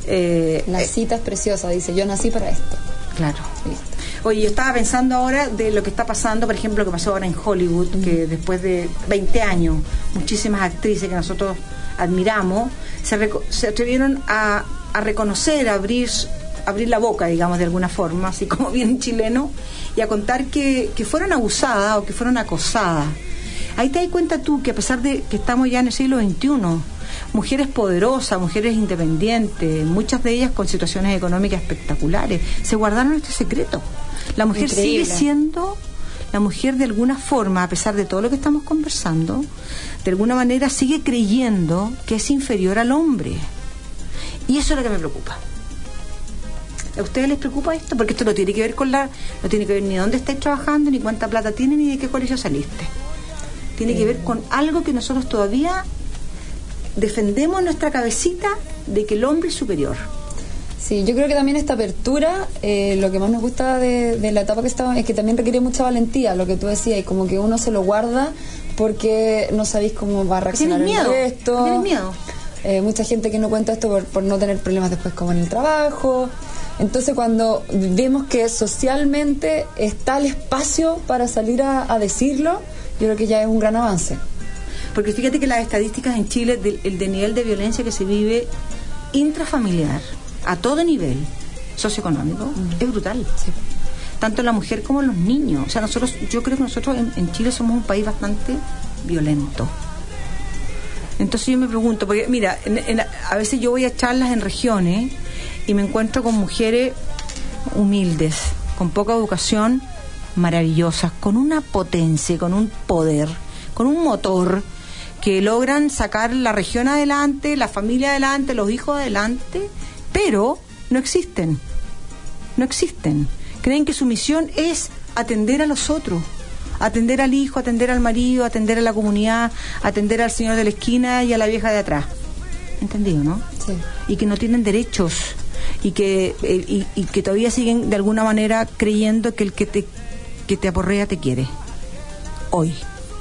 [SPEAKER 2] Eh,
[SPEAKER 4] La
[SPEAKER 2] eh,
[SPEAKER 4] cita es preciosa, dice, yo nací para esto.
[SPEAKER 2] claro.
[SPEAKER 4] Listo.
[SPEAKER 2] Oye, yo estaba pensando ahora de lo que está pasando, por ejemplo, lo que pasó ahora en Hollywood, que después de veinte años, muchísimas actrices que nosotros admiramos, se, reco- se atrevieron a, a reconocer, a abrir, abrir la boca, digamos, de alguna forma, así como bien chileno, y a contar que, que fueron abusadas o que fueron acosadas. Ahí te das cuenta tú que a pesar de que estamos ya en el siglo veintiuno, mujeres poderosas, mujeres independientes, muchas de ellas con situaciones económicas espectaculares, se guardaron este secreto. La mujer
[SPEAKER 3] Increíble.
[SPEAKER 2] sigue siendo, la mujer de alguna forma, a pesar de todo lo que estamos conversando, de alguna manera sigue creyendo que es inferior al hombre. Y eso es lo que me preocupa. ¿A ustedes les preocupa esto? Porque esto no tiene que ver con la, no tiene que ver ni dónde estés trabajando, ni cuánta plata tienes, ni de qué colegio saliste. Tiene que ver con algo que nosotros todavía defendemos en nuestra cabecita, de que el hombre es superior.
[SPEAKER 4] Sí, yo creo que también esta apertura, eh, lo que más nos gusta de, de la etapa que estaba, es que también requiere mucha valentía, lo que tú decías, y como que uno se lo guarda porque no sabéis cómo va a reaccionar
[SPEAKER 2] ¿Tienes miedo?
[SPEAKER 4] el resto.
[SPEAKER 2] ¿Tienes miedo?
[SPEAKER 4] Eh, mucha gente que no cuenta esto por, por no tener problemas después como en el trabajo. Entonces cuando vemos que socialmente está el espacio para salir a, a decirlo, yo creo que ya es un gran avance.
[SPEAKER 2] Porque fíjate que las estadísticas en Chile del el de nivel de violencia que se vive intrafamiliar a todo nivel socioeconómico mm. es brutal.
[SPEAKER 4] Sí.
[SPEAKER 2] Tanto la mujer como los niños. O sea, nosotros, yo creo que nosotros en, en Chile somos un país bastante violento. Entonces yo me pregunto, porque mira, en, en, a veces yo voy a charlas en regiones y me encuentro con mujeres humildes, con poca educación, maravillosas, con una potencia, con un poder, con un motor, que logran sacar la región adelante, la familia adelante, los hijos adelante, pero no existen, no existen. Creen que su misión es atender a los otros, atender al hijo, atender al marido, atender a la comunidad, atender al señor de la esquina y a la vieja de atrás. ¿Entendido, no?
[SPEAKER 4] Sí.
[SPEAKER 2] Y que no tienen derechos y que eh, y, y que todavía siguen de alguna manera creyendo que el que te que te aporrea te quiere. Hoy,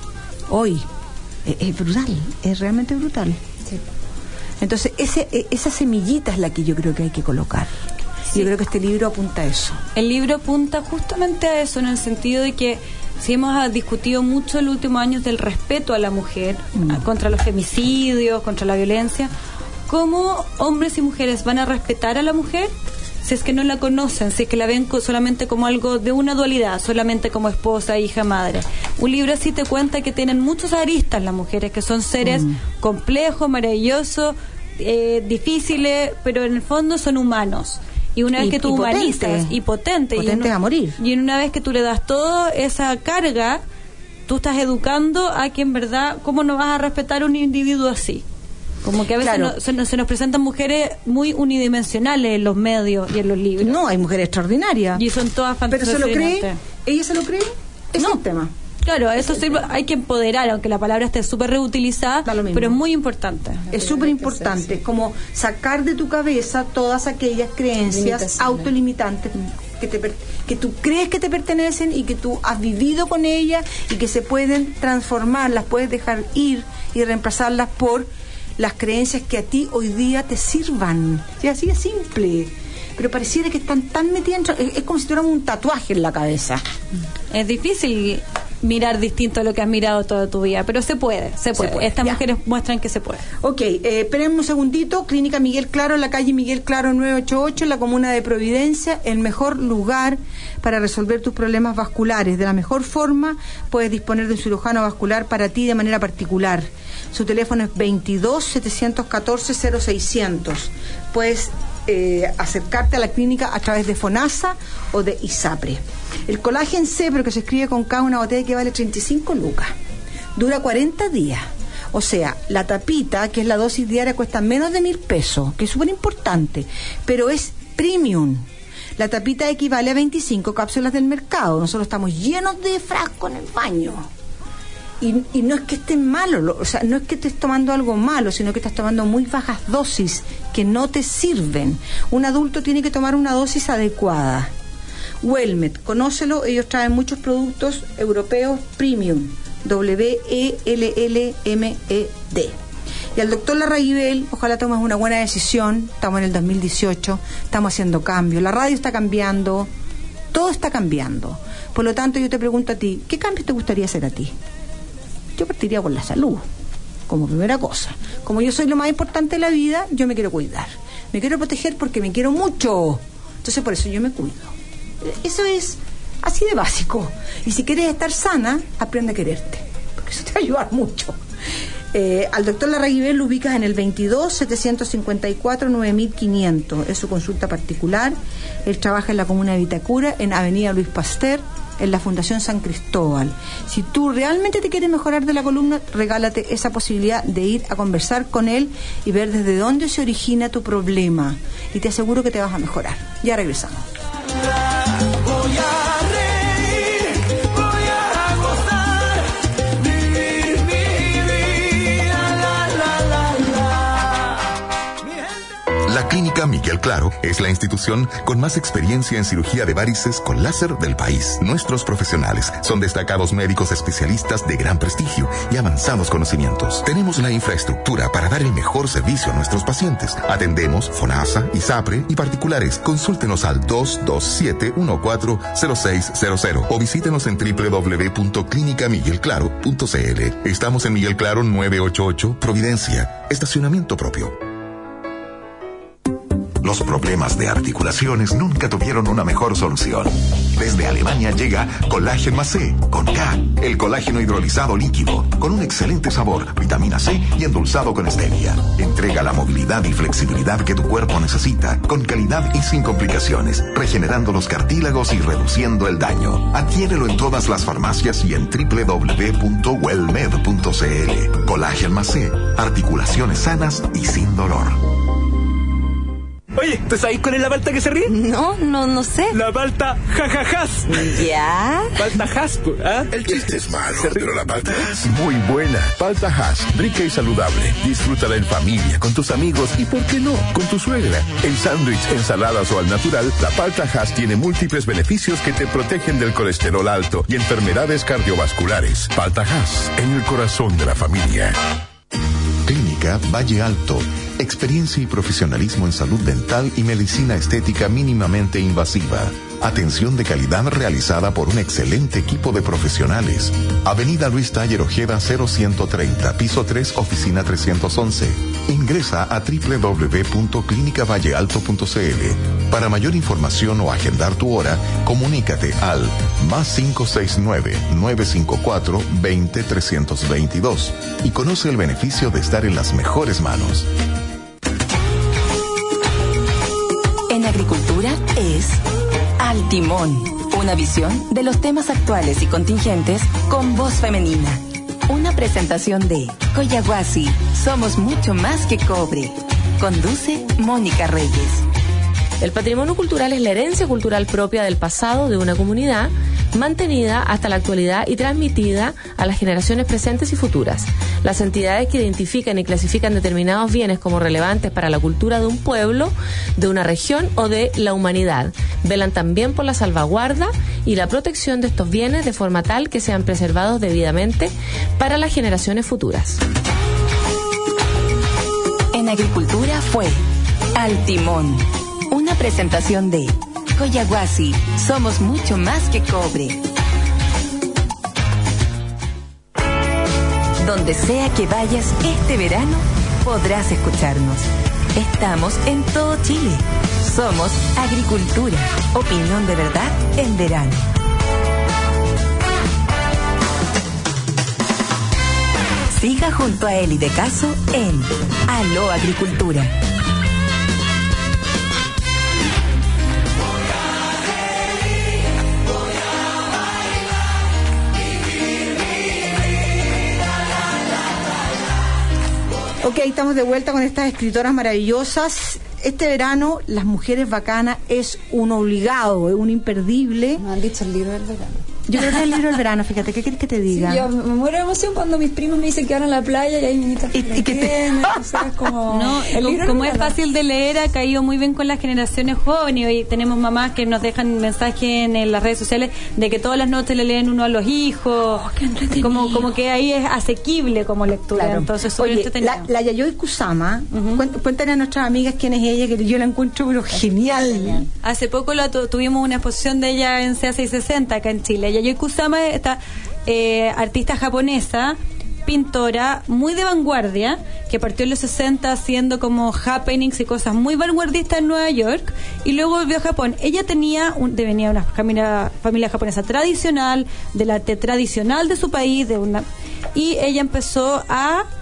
[SPEAKER 2] hoy es, es brutal, es realmente brutal.
[SPEAKER 4] Sí.
[SPEAKER 2] Entonces ese esa semillita es la que yo creo que hay que colocar. Sí. Yo creo que este libro apunta a eso.
[SPEAKER 3] El libro apunta justamente a eso, en el sentido de que si hemos discutido mucho en los últimos años del respeto a la mujer, mm. a, contra los femicidios, contra la violencia, ¿cómo hombres y mujeres van a respetar a la mujer si es que no la conocen, si es que la ven co- solamente como algo de una dualidad, solamente como esposa, hija, madre? Un libro así te cuenta que tienen muchos aristas las mujeres, que son seres mm. complejos, maravillosos, eh, difíciles, pero en el fondo son humanos. Y una vez
[SPEAKER 2] y,
[SPEAKER 3] que tú
[SPEAKER 2] y
[SPEAKER 3] humanizas
[SPEAKER 2] potente,
[SPEAKER 3] y potente,
[SPEAKER 2] potente
[SPEAKER 3] y en,
[SPEAKER 2] a morir.
[SPEAKER 3] Y en una vez que tú le das toda esa carga, tú estás educando a que en verdad, ¿cómo no vas a respetar a un individuo así? Como que a veces
[SPEAKER 2] claro.
[SPEAKER 3] no, se, nos, se nos presentan mujeres muy unidimensionales en los medios y en los libros.
[SPEAKER 2] No, hay mujeres extraordinarias.
[SPEAKER 3] Y son todas fantásticas.
[SPEAKER 2] ¿Pero se lo cree? ¿Ella se lo cree? Es
[SPEAKER 3] no.
[SPEAKER 2] un tema.
[SPEAKER 3] Claro, eso sí, hay que empoderar, aunque la palabra esté súper reutilizada, pero es muy importante.
[SPEAKER 2] Es súper importante, es como sacar de tu cabeza todas aquellas creencias autolimitantes que, te, que tú crees que te pertenecen y que tú has vivido con ellas y que se pueden transformar, las puedes dejar ir y reemplazarlas por las creencias que a ti hoy día te sirvan. Y así es simple. Pero pareciera que están tan metidas, es, es como si tuviéramos un tatuaje en la cabeza.
[SPEAKER 3] Es difícil mirar distinto a lo que has mirado toda tu vida, pero se puede, se puede.
[SPEAKER 2] Se puede,
[SPEAKER 3] Estas
[SPEAKER 2] ya.
[SPEAKER 3] mujeres muestran que se puede.
[SPEAKER 2] Ok, eh, espérenme un segundito. Clínica Miguel Claro, en la calle Miguel Claro nueve ocho ocho, en la comuna de Providencia, el mejor lugar para resolver tus problemas vasculares. De la mejor forma, puedes disponer de un cirujano vascular para ti de manera particular. Su teléfono es veintidós, setecientos catorce, cero seiscientos. Puedes eh, acercarte a la clínica a través de FONASA o de ISAPRE. El Colágeno C, pero que se escribe con K, una botella que vale treinta y cinco lucas. Dura cuarenta días. O sea, la tapita, que es la dosis diaria, cuesta menos de mil pesos, que es súper importante, pero es premium. La tapita equivale a veinticinco cápsulas del mercado. Nosotros estamos llenos de frascos en el baño. Y, y no es que esté malo, o sea, no es que estés tomando algo malo, sino que estás tomando muy bajas dosis que no te sirven. Un adulto tiene que tomar una dosis adecuada. Welmed, conócelo, ellos traen muchos productos europeos premium, W E L L M E D. Y al doctor Larraguibel, ojalá tomes una buena decisión. Estamos en el dos mil dieciocho, estamos haciendo cambios, la radio está cambiando, todo está cambiando. Por lo tanto, yo te pregunto a ti, ¿qué cambios te gustaría hacer a ti? Yo partiría por la salud, como primera cosa. Como yo soy lo más importante de la vida, yo me quiero cuidar. Me quiero proteger porque me quiero mucho. Entonces, por eso yo me cuido. Eso es así de básico. Y si quieres estar sana, aprende a quererte, porque eso te va a ayudar mucho. Eh, al doctor Larraguibel lo ubicas en el veintidós, setecientos cincuenta y cuatro, nueve mil quinientos. Es su consulta particular. Él trabaja en la comuna de Vitacura, en Avenida Luis Pasteur, en la Fundación San Cristóbal. Si tú realmente te quieres mejorar de la columna, regálate esa posibilidad de ir a conversar con él y ver desde dónde se origina tu problema. Y te aseguro que te vas a mejorar. Ya regresamos.
[SPEAKER 9] Voy a reír, voy a gozar, vivir mi vida, la, la, la, la.
[SPEAKER 5] La Clínica Miguel Claro es la institución con más experiencia en cirugía de varices con láser del país. Nuestros profesionales son destacados médicos especialistas de gran prestigio y avanzados conocimientos. Tenemos la infraestructura para dar el mejor servicio a nuestros pacientes. Atendemos FONASA, ISAPRE y particulares. Consúltenos al dos dos siete uno cuatro cero seis cero cero o visítenos en doble u doble u doble u punto clínica miguel claro punto c l. Estamos en Miguel Claro nueve ocho ocho, Providencia. Estacionamiento propio. Los problemas de articulaciones nunca tuvieron una mejor solución. Desde Alemania llega Collagen más C, con K, el colágeno hidrolizado líquido, con un excelente sabor, vitamina C y endulzado con stevia. Entrega la movilidad y flexibilidad que tu cuerpo necesita, con calidad y sin complicaciones, regenerando los cartílagos y reduciendo el daño. Adquiérelo en todas las farmacias y en doble u doble u doble u punto wellmed punto c l. Collagen más C, articulaciones sanas y sin dolor.
[SPEAKER 6] Oye, ¿tú sabes cuál es la palta que se ríe?
[SPEAKER 1] No, no, no sé.
[SPEAKER 6] La palta jajajas.
[SPEAKER 1] ¿Ya?
[SPEAKER 6] Palta jaspo, ¿ah?
[SPEAKER 7] El chiste es malo, pero la palta es muy buena. Palta Hass, rica y saludable. Disfrútala en familia, con tus amigos y, ¿por qué no?, con tu suegra. En sándwich, ensaladas o al natural, la palta Hass tiene múltiples beneficios que te protegen del colesterol alto y enfermedades cardiovasculares. Palta Hass, en el corazón de la familia.
[SPEAKER 5] Clínica Valle Alto. Experiencia y profesionalismo en salud dental y medicina estética mínimamente invasiva. Atención de calidad realizada por un excelente equipo de profesionales. Avenida Luis Taller Ojeda cero ciento treinta, piso tres, oficina trescientos once. Ingresa a doble u doble u doble u punto clínica valle alto punto c l. Para mayor información o agendar tu hora, comunícate al más cinco seis nueve, nueve cinco cuatro, veinte, trescientos veintidós y conoce el beneficio de estar en las mejores manos.
[SPEAKER 1] En agricultura es Al Timón, una visión de los temas actuales y contingentes con voz femenina. Una presentación de Coyahuasi, somos mucho más que cobre. Conduce Mónica Reyes.
[SPEAKER 10] El patrimonio cultural es la herencia cultural propia del pasado de una comunidad, mantenida hasta la actualidad y transmitida a las generaciones presentes y futuras. Las entidades que identifican y clasifican determinados bienes como relevantes para la cultura de un pueblo, de una región o de la humanidad, velan también por la salvaguarda y la protección de estos bienes de forma tal que sean preservados debidamente para las generaciones futuras.
[SPEAKER 1] En agricultura fue Al Timón, una presentación de Coyahuasi, somos mucho más que cobre. Donde sea que vayas este verano, podrás escucharnos. Estamos en todo Chile. Somos Agricultura, opinión de verdad en verano. Siga junto a Eli de Caso en Aló Agricultura.
[SPEAKER 2] Ok, estamos de vuelta con estas escritoras maravillosas. Este verano, Las Mujeres Bacanas es un obligado, es un imperdible.
[SPEAKER 4] Me han dicho el libro del verano.
[SPEAKER 2] Yo creo que es el libro del verano, fíjate, ¿qué quieres que te diga?
[SPEAKER 4] Sí, yo me muero de emoción cuando mis primos me dicen que van a la playa y hay minitas que
[SPEAKER 2] y, y que te...
[SPEAKER 4] o sea, es como...
[SPEAKER 3] No,
[SPEAKER 4] el
[SPEAKER 3] como,
[SPEAKER 4] libro
[SPEAKER 3] como
[SPEAKER 4] del
[SPEAKER 3] es
[SPEAKER 4] verano.
[SPEAKER 3] fácil de leer, ha caído muy bien con las generaciones jóvenes. Hoy tenemos mamás que nos dejan mensajes en, en las redes sociales de que todas las noches le leen uno a los hijos.
[SPEAKER 2] Oh, qué entretenido.
[SPEAKER 3] Como, como que ahí es asequible como lectura.
[SPEAKER 2] Claro.
[SPEAKER 3] Entonces, súper
[SPEAKER 2] Oye,
[SPEAKER 3] entretenido.
[SPEAKER 2] la, la Yayoi Kusama, uh-huh. Cuéntale a nuestras amigas quién es ella, que yo la encuentro pero genial. genial.
[SPEAKER 3] Hace poco la tu, tuvimos una exposición de ella en C A seiscientos sesenta acá en Chile. Yayoi Kusama, esta eh, artista japonesa, pintora muy de vanguardia, que partió en los sesenta haciendo como happenings y cosas muy vanguardistas en Nueva York, y luego volvió a Japón. Ella tenía un, venía de una familia, familia japonesa tradicional, del arte tradicional de su país, de una y ella empezó a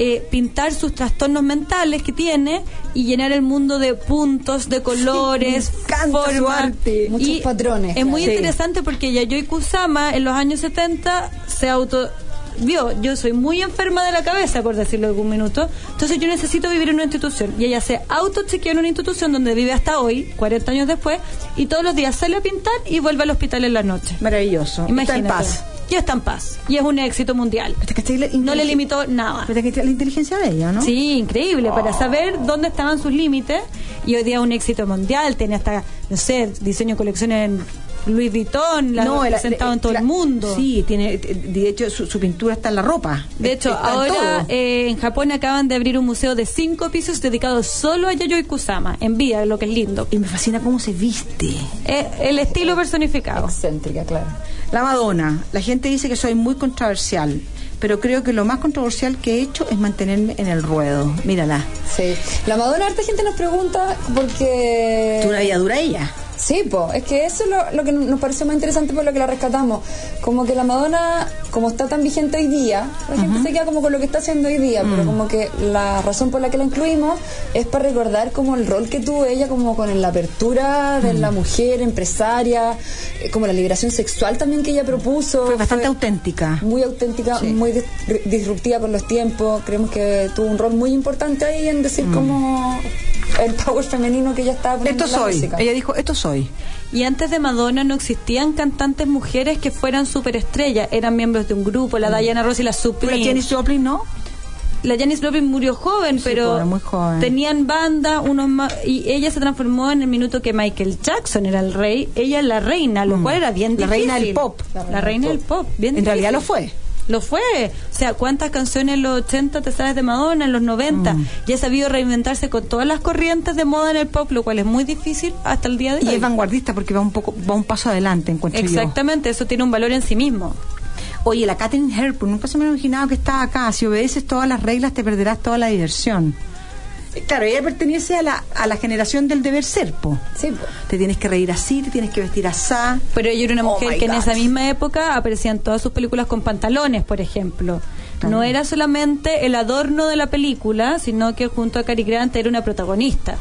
[SPEAKER 3] eh, pintar sus trastornos mentales que tiene y llenar el mundo de puntos, de colores,
[SPEAKER 2] sí, me encanta su
[SPEAKER 3] formas.
[SPEAKER 2] arte.
[SPEAKER 4] Muchos
[SPEAKER 3] Y
[SPEAKER 4] patrones,
[SPEAKER 3] Es
[SPEAKER 4] claro.
[SPEAKER 3] muy
[SPEAKER 4] Sí.
[SPEAKER 3] interesante porque Yayoi Kusama en los años setenta se auto... Vio, yo soy muy enferma de la cabeza, por decirlo algún minuto, entonces yo necesito vivir en una institución. Y ella se autochequeó en una institución donde vive hasta hoy, cuarenta años después, y todos los días sale a pintar y vuelve al hospital en la noche.
[SPEAKER 2] Maravilloso.
[SPEAKER 3] Imagínate.
[SPEAKER 2] Está en paz.
[SPEAKER 3] Y está en paz. Y es un éxito mundial. No le limitó nada.
[SPEAKER 2] La inteligencia de ella, ¿no?
[SPEAKER 3] Sí, increíble,
[SPEAKER 2] Oh.
[SPEAKER 3] para saber dónde estaban sus límites. Y hoy día es un éxito mundial. Tiene hasta, no sé, diseño de colecciones en Louis Vuitton, la ha
[SPEAKER 2] el-
[SPEAKER 3] presentado
[SPEAKER 2] el-
[SPEAKER 3] en todo
[SPEAKER 2] la-
[SPEAKER 3] el mundo.
[SPEAKER 2] Sí, tiene, de hecho su, su pintura está en la ropa.
[SPEAKER 3] De hecho,
[SPEAKER 2] Está en
[SPEAKER 3] ahora
[SPEAKER 2] todo.
[SPEAKER 3] eh, en Japón acaban de abrir un museo de cinco pisos dedicado solo a Yayoi Kusama. En vida, lo que es lindo.
[SPEAKER 2] Y me fascina cómo se viste.
[SPEAKER 3] Eh, el estilo personificado.
[SPEAKER 4] Excéntrica, claro.
[SPEAKER 2] La Madonna. La gente dice que soy muy controversial, pero creo que lo más controversial que he hecho es mantenerme en el ruedo. Mírala.
[SPEAKER 4] Sí. La Madonna, harta gente nos pregunta porque...
[SPEAKER 2] Tuvo una vida dura ella.
[SPEAKER 4] Sí, pues, es que eso es lo, lo que nos pareció más interesante por lo que la rescatamos. Como que la Madonna, como está tan vigente hoy día, la gente se queda como con lo que está haciendo hoy día, pero como que la razón por la que la incluimos es para recordar como el rol que tuvo ella como con la apertura de la mujer empresaria, eh, como la liberación sexual también que ella propuso.
[SPEAKER 2] Fue bastante
[SPEAKER 4] Fue
[SPEAKER 2] auténtica.
[SPEAKER 4] Muy auténtica,
[SPEAKER 2] Sí.
[SPEAKER 4] muy dis- disruptiva con los tiempos. Creemos que tuvo un rol muy importante ahí en decir como el power femenino que ella estaba poniendo
[SPEAKER 2] Esto
[SPEAKER 4] en la
[SPEAKER 2] soy.
[SPEAKER 4] música.
[SPEAKER 2] Ella dijo, esto soy.
[SPEAKER 3] Y antes de Madonna no existían cantantes mujeres que fueran superestrellas. Eran miembros de un grupo, la Diana Ross y la
[SPEAKER 2] Pero
[SPEAKER 3] Supreme.
[SPEAKER 2] la Janis Joplin no.
[SPEAKER 3] La Janis Joplin murió joven,
[SPEAKER 2] Sí,
[SPEAKER 3] pero
[SPEAKER 2] pobre, muy joven.
[SPEAKER 3] tenían banda, unos ma- y ella se transformó en el minuto que Michael Jackson era el rey, ella es la reina, lo
[SPEAKER 2] Mm.
[SPEAKER 3] cual era bien
[SPEAKER 2] La
[SPEAKER 3] difícil.
[SPEAKER 2] reina del pop.
[SPEAKER 3] La reina, del pop, bien
[SPEAKER 2] En realidad
[SPEAKER 3] difícil.
[SPEAKER 2] lo fue.
[SPEAKER 3] Lo fue. O sea, ¿cuántas canciones en los ochenta te sabes de Madonna, en los noventa?
[SPEAKER 2] Mm.
[SPEAKER 3] Ya ha sabido reinventarse con todas las corrientes de moda en el pop, lo cual es muy difícil hasta el día de
[SPEAKER 2] Y
[SPEAKER 3] hoy.
[SPEAKER 2] es vanguardista porque va un poco, va un paso adelante, encuentro yo.
[SPEAKER 3] Exactamente, eso tiene un valor en sí mismo.
[SPEAKER 2] Oye, la Katherine Hepburn, nunca se me había imaginado que estaba acá. Si obedeces todas las reglas, te perderás toda la diversión. Eh, Claro, ella pertenece a la, a la generación del deber ser, po.
[SPEAKER 4] Sí, po.
[SPEAKER 2] Te tienes que reír así, te tienes que vestir asá.
[SPEAKER 3] Pero ella era una
[SPEAKER 2] Oh
[SPEAKER 3] mujer
[SPEAKER 2] my
[SPEAKER 3] que en
[SPEAKER 2] God.
[SPEAKER 3] esa misma época aparecía en todas sus películas con pantalones, por ejemplo.
[SPEAKER 2] Claro.
[SPEAKER 3] No era solamente el adorno de la película, sino que junto a Cary Grant era una protagonista.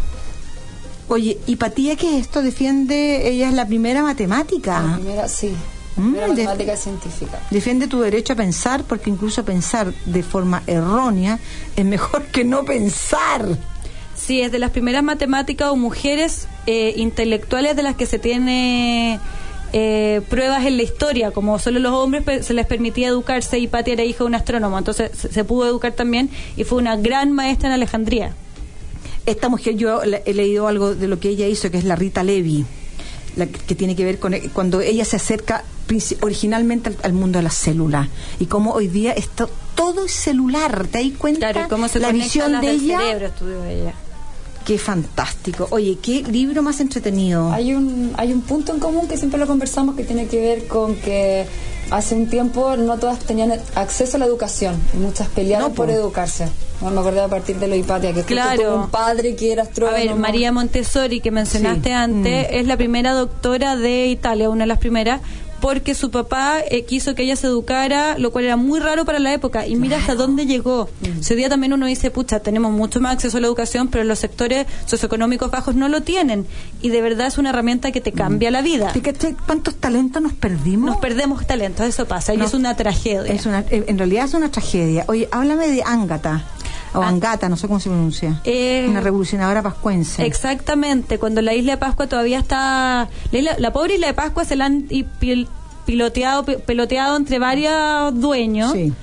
[SPEAKER 2] Oye, ¿y Patía qué es esto? Defiende, ella es la primera matemática.
[SPEAKER 4] La primera, sí.
[SPEAKER 2] Mm,
[SPEAKER 4] Primera
[SPEAKER 2] de-
[SPEAKER 4] matemática científica.
[SPEAKER 2] Defiende tu derecho a pensar, porque incluso pensar de forma errónea es mejor que no pensar.
[SPEAKER 3] Sí, es de las primeras matemáticas o mujeres eh, intelectuales de las que se tiene eh, pruebas en la historia, como solo los hombres pe- se les permitía educarse y Patty era hija de un astrónomo, entonces se, se pudo educar también y fue una gran maestra en Alejandría.
[SPEAKER 2] Esta mujer, yo le- he leído algo de lo que ella hizo, que es la Rita Levi, la que, que tiene que ver con eh, cuando ella se acerca princi- originalmente al, al mundo de las células y cómo hoy día esto todo es celular. ¿Te das cuenta?
[SPEAKER 3] Claro, y cómo se
[SPEAKER 2] la
[SPEAKER 3] conectan
[SPEAKER 2] visión
[SPEAKER 3] las
[SPEAKER 2] de
[SPEAKER 3] del
[SPEAKER 2] ella.
[SPEAKER 3] cerebro estudió ella.
[SPEAKER 2] Qué fantástico. Oye, qué libro más entretenido.
[SPEAKER 4] Hay un, hay un punto en común que siempre lo conversamos que tiene que ver con que hace un tiempo no todas tenían acceso a la educación y muchas pelearon
[SPEAKER 2] No,
[SPEAKER 4] por
[SPEAKER 2] po.
[SPEAKER 4] educarse. No, me acordé a partir de lo Hipatia, que justo
[SPEAKER 3] Claro.
[SPEAKER 4] tuvo un padre que era
[SPEAKER 3] A
[SPEAKER 4] astrónomo.
[SPEAKER 3] ver, María Montessori, que mencionaste
[SPEAKER 2] Sí.
[SPEAKER 3] antes,
[SPEAKER 2] Mm.
[SPEAKER 3] es la primera doctora de Italia, una de las primeras, porque su papá eh, quiso que ella se educara, lo cual era muy raro para la época. Y mira hasta dónde llegó. Ese día también uno dice, pucha, tenemos mucho más acceso a la educación, pero los sectores socioeconómicos bajos no lo tienen. Y de verdad es una herramienta que te cambia la vida.
[SPEAKER 2] ¿Te cachai cuántos talentos nos perdimos?
[SPEAKER 3] Nos perdemos talentos, eso pasa, y
[SPEAKER 2] No.
[SPEAKER 3] es una tragedia.
[SPEAKER 2] Es una, eh, en realidad es una tragedia. Oye, háblame de Ángata, o
[SPEAKER 3] Ah.
[SPEAKER 2] Angata, no sé cómo se pronuncia.
[SPEAKER 3] Eh,
[SPEAKER 2] una revolucionadora pascuense.
[SPEAKER 3] Exactamente, cuando la isla de Pascua todavía está... La, isla- la pobre isla de Pascua se la han y pil- piloteado, pi- peloteado entre varios dueños.
[SPEAKER 2] Sí.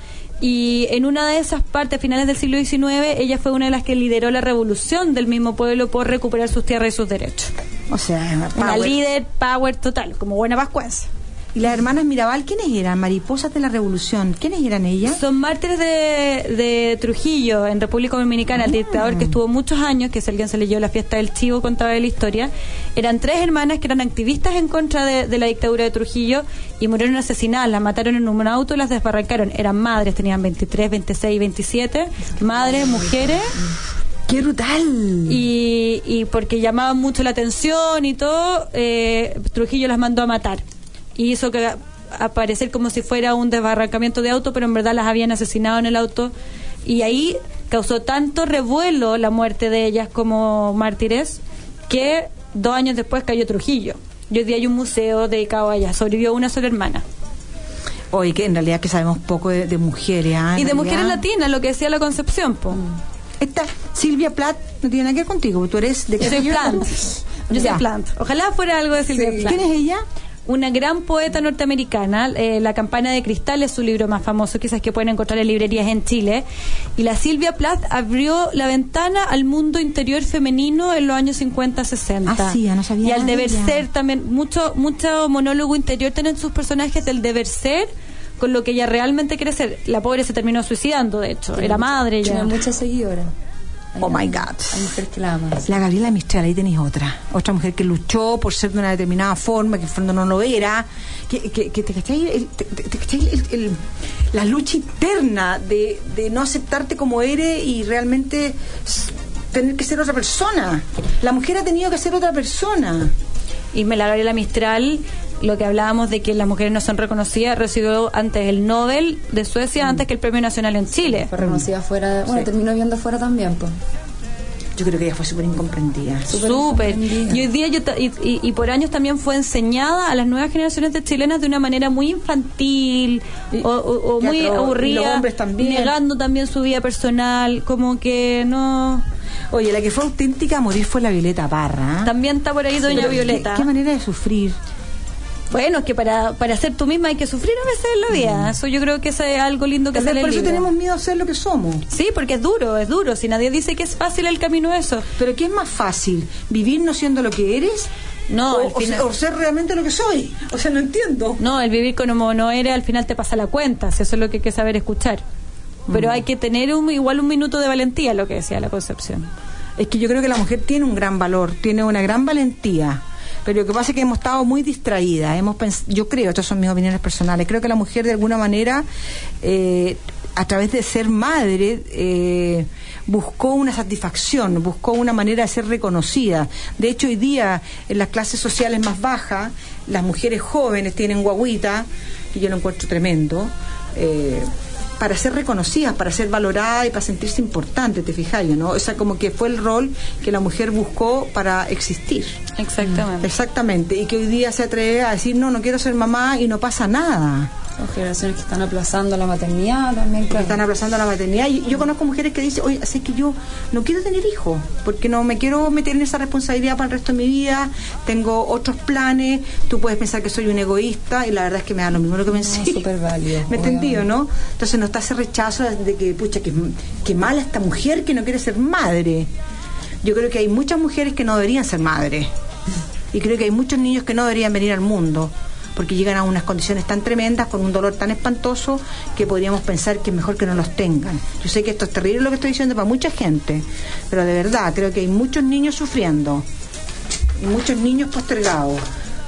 [SPEAKER 3] Y en una de esas partes, finales del siglo diecinueve, ella fue una de las que lideró la revolución del mismo pueblo por recuperar sus tierras y sus derechos.
[SPEAKER 2] O sea,
[SPEAKER 3] Una
[SPEAKER 2] power.
[SPEAKER 3] líder power total, como buena pascuense.
[SPEAKER 2] ¿Y las hermanas Mirabal quiénes eran? Mariposas de la Revolución. ¿Quiénes eran ellas?
[SPEAKER 3] Son mártires de, de Trujillo en República Dominicana, el dictador que estuvo muchos años, que si alguien se leyó La fiesta del chivo, contaba de la historia. Eran tres hermanas que eran activistas en contra de, de la dictadura de Trujillo y murieron asesinadas, las mataron en un auto y las desbarrancaron. Eran madres, tenían veintitrés, veintiséis, veintisiete, madres, mujeres.
[SPEAKER 2] ¡Qué brutal!
[SPEAKER 3] Y, y porque llamaban mucho la atención y todo, eh, Trujillo las mandó a matar. Y hizo que aparecer como si fuera un desbarrancamiento de auto, pero en verdad las habían asesinado en el auto Y ahí causó tanto revuelo la muerte de ellas como mártires que dos años después cayó Trujillo. Y hoy día hay un museo dedicado a ellas. Sobrevivió una sola hermana.
[SPEAKER 2] Oye, que en realidad que sabemos poco de, de mujeres. ¿ah?
[SPEAKER 3] Y de
[SPEAKER 2] realidad.
[SPEAKER 3] mujeres latinas, lo que decía la Concepción, po.
[SPEAKER 2] Esta Silvia Plath no tiene nada que ver contigo, tú eres de
[SPEAKER 3] Yo soy Plant. Yo
[SPEAKER 2] Ya.
[SPEAKER 3] soy Plant. Ojalá fuera algo de Silvia
[SPEAKER 2] Sí.
[SPEAKER 3] Plath.
[SPEAKER 2] ¿Quién es ella?
[SPEAKER 3] Una gran poeta norteamericana. eh, La campana de cristal es su libro más famoso, quizás que pueden encontrar en librerías en Chile. Y la Silvia Plath abrió la ventana al mundo interior femenino en los años cincuenta, sesenta.
[SPEAKER 2] Ah, sí, ya no sabía
[SPEAKER 3] Y al
[SPEAKER 2] nada de
[SPEAKER 3] deber
[SPEAKER 2] ella.
[SPEAKER 3] ser también, mucho, mucho monólogo interior tienen sus personajes del deber ser con lo que ella realmente quiere ser. La pobre se terminó suicidando, de hecho. Era madre ya.
[SPEAKER 4] Tiene muchas seguidoras.
[SPEAKER 2] Oh my
[SPEAKER 4] Hay-
[SPEAKER 2] God.
[SPEAKER 4] Hay mujeres que la aman.
[SPEAKER 2] La Gabriela Mistral, ahí tenéis otra. Otra mujer que luchó por ser de una determinada forma, que en el fondo no lo era. Que, que, que te cachai, el- te, te- te cachai el- el- la lucha interna de, de no aceptarte como eres y realmente s- tener que ser otra persona. La mujer ha tenido que ser otra persona.
[SPEAKER 3] Y la Gabriela Mistral, lo que hablábamos de que las mujeres no son reconocidas, recibió antes el Nobel de Suecia,
[SPEAKER 2] Mm.
[SPEAKER 3] antes que el Premio Nacional en Chile.
[SPEAKER 4] Fue reconocida afuera. Bueno,
[SPEAKER 2] Sí.
[SPEAKER 4] terminó viviendo afuera también, pues.
[SPEAKER 2] Yo creo que ella fue súper incomprendida.
[SPEAKER 4] Súper
[SPEAKER 3] Súper.
[SPEAKER 4] incomprendida.
[SPEAKER 3] Y hoy día yo ta- y, y- y por años también fue enseñada a las nuevas generaciones de chilenas de una manera muy infantil
[SPEAKER 2] Y-
[SPEAKER 3] o, o- o
[SPEAKER 2] y
[SPEAKER 3] muy
[SPEAKER 2] atro- y
[SPEAKER 3] aburrida,
[SPEAKER 2] los hombres también.
[SPEAKER 3] negando también su vida personal, como que no.
[SPEAKER 2] Oye, la que fue auténtica a morir fue la Violeta Parra. ¿ah?
[SPEAKER 3] También está por ahí doña
[SPEAKER 2] Pero,
[SPEAKER 3] Violeta.
[SPEAKER 2] ¿Qué, qué manera de sufrir?
[SPEAKER 3] Bueno, es que para, para ser tú misma hay que sufrir a veces en la vida. Eso yo creo que eso es algo lindo que
[SPEAKER 2] Tal vez
[SPEAKER 3] sale
[SPEAKER 2] por
[SPEAKER 3] el
[SPEAKER 2] eso
[SPEAKER 3] libro.
[SPEAKER 2] tenemos miedo a ser lo que somos.
[SPEAKER 3] Sí, porque es duro, es duro. Si nadie dice que es fácil el camino eso.
[SPEAKER 2] Pero ¿qué es más fácil? ¿Vivir no siendo lo que eres?
[SPEAKER 3] No,
[SPEAKER 2] o,
[SPEAKER 3] al
[SPEAKER 2] o
[SPEAKER 3] final-
[SPEAKER 2] ser, o ser realmente lo que soy. O sea, no entiendo.
[SPEAKER 3] No, el vivir como no eres al final te pasa la cuenta. Si eso es lo que hay que saber escuchar. Pero hay que tener un, igual un minuto de valentía, lo que decía la Concepción.
[SPEAKER 2] Es que yo creo que la mujer tiene un gran valor, tiene una gran valentía. Pero lo que pasa es que hemos estado muy distraídas. Hemos pens- yo creo, estas son mis opiniones personales, creo que la mujer de alguna manera, eh, a través de ser madre, eh, buscó una satisfacción, buscó una manera de ser reconocida. De hecho, hoy día, en las clases sociales más bajas, las mujeres jóvenes tienen guaguita, y yo lo encuentro tremendo, eh, para ser reconocidas, para ser valoradas y para sentirse importante, te fijas, ¿no? O sea, como que fue el rol que la mujer buscó para existir.
[SPEAKER 3] Exactamente.
[SPEAKER 2] Exactamente, y que hoy día se atreve a decir, no, no quiero ser mamá y no pasa nada.
[SPEAKER 4] Son generaciones que están aplazando la maternidad también,
[SPEAKER 2] Que
[SPEAKER 4] claro.
[SPEAKER 2] están aplazando la maternidad. Y yo conozco mujeres que dicen, oye, sé que yo no quiero tener hijos, porque no me quiero meter en esa responsabilidad para el resto de mi vida, tengo otros planes, tú puedes pensar que soy un egoísta, y la verdad es que me da lo mismo lo que pensé.
[SPEAKER 4] Es súper válido.
[SPEAKER 2] ¿Me entendido, no? Entonces no está ese rechazo de que, pucha, que, que mala esta mujer que no quiere ser madre. Yo creo que hay muchas mujeres que no deberían ser madres. Y creo que hay muchos niños que no deberían venir al mundo, porque llegan a unas condiciones tan tremendas, con un dolor tan espantoso, que podríamos pensar que es mejor que no los tengan. Yo sé que esto es terrible lo que estoy diciendo para mucha gente, pero de verdad creo que hay muchos niños sufriendo, y muchos niños postergados,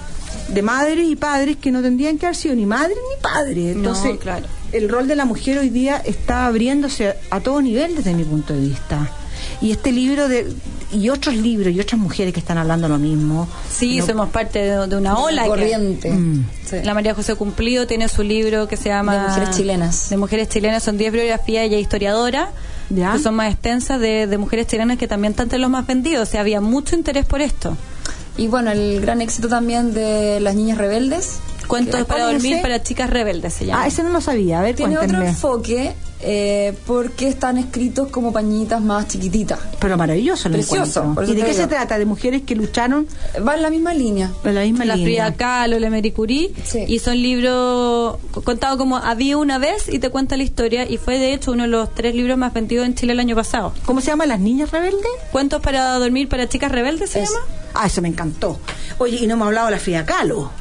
[SPEAKER 2] de madres y padres que no tendrían que haber sido ni madre ni padre. Entonces,
[SPEAKER 3] No, claro.
[SPEAKER 2] el rol de la mujer hoy día está abriéndose a, a todo nivel desde mi punto de vista. Y este libro de y otros libros y otras mujeres que están hablando lo mismo.
[SPEAKER 3] Sí,
[SPEAKER 2] No-
[SPEAKER 3] somos parte de, de una ola. que-
[SPEAKER 4] corriente.
[SPEAKER 2] Mm.
[SPEAKER 4] Sí.
[SPEAKER 3] La María José Cumplido tiene su libro que se llama...
[SPEAKER 4] De mujeres chilenas.
[SPEAKER 3] De mujeres chilenas, son diez biografías, ella es historiadora,
[SPEAKER 2] ¿Ya?
[SPEAKER 3] que son más extensas de, de mujeres chilenas que también están entre los más vendidos. O sea, había mucho interés por esto.
[SPEAKER 4] Y bueno, el gran éxito también de Las Niñas Rebeldes.
[SPEAKER 3] Cuentos
[SPEAKER 2] ¿Cuál
[SPEAKER 3] para
[SPEAKER 2] es
[SPEAKER 3] dormir
[SPEAKER 2] ese?
[SPEAKER 3] para chicas rebeldes se llama.
[SPEAKER 2] Ah, ese no lo sabía. A ver,
[SPEAKER 4] Tiene otro
[SPEAKER 2] cuéntenme.
[SPEAKER 4] enfoque eh, porque están escritos como pañitas más chiquititas.
[SPEAKER 2] Pero maravilloso lo
[SPEAKER 4] Precioso,
[SPEAKER 2] encuentro.
[SPEAKER 4] por eso
[SPEAKER 2] ¿Y de
[SPEAKER 4] te
[SPEAKER 2] qué
[SPEAKER 4] digo.
[SPEAKER 2] se trata? ¿De mujeres que lucharon
[SPEAKER 4] Va en la misma línea.
[SPEAKER 2] en la misma
[SPEAKER 3] La
[SPEAKER 2] línea?
[SPEAKER 3] Frida Kahlo, la Marie Curie,
[SPEAKER 4] Sí.
[SPEAKER 3] y son libros contados como había una vez y te cuenta la historia, y fue de hecho uno de los tres libros más vendidos en Chile el año pasado.
[SPEAKER 2] ¿Cómo se llama? ¿Las niñas rebeldes?
[SPEAKER 3] Cuentos para dormir para chicas rebeldes se
[SPEAKER 4] Eso.
[SPEAKER 3] llama.
[SPEAKER 2] Ah, eso me encantó. Oye, y no me ha hablado de la Frida Kahlo.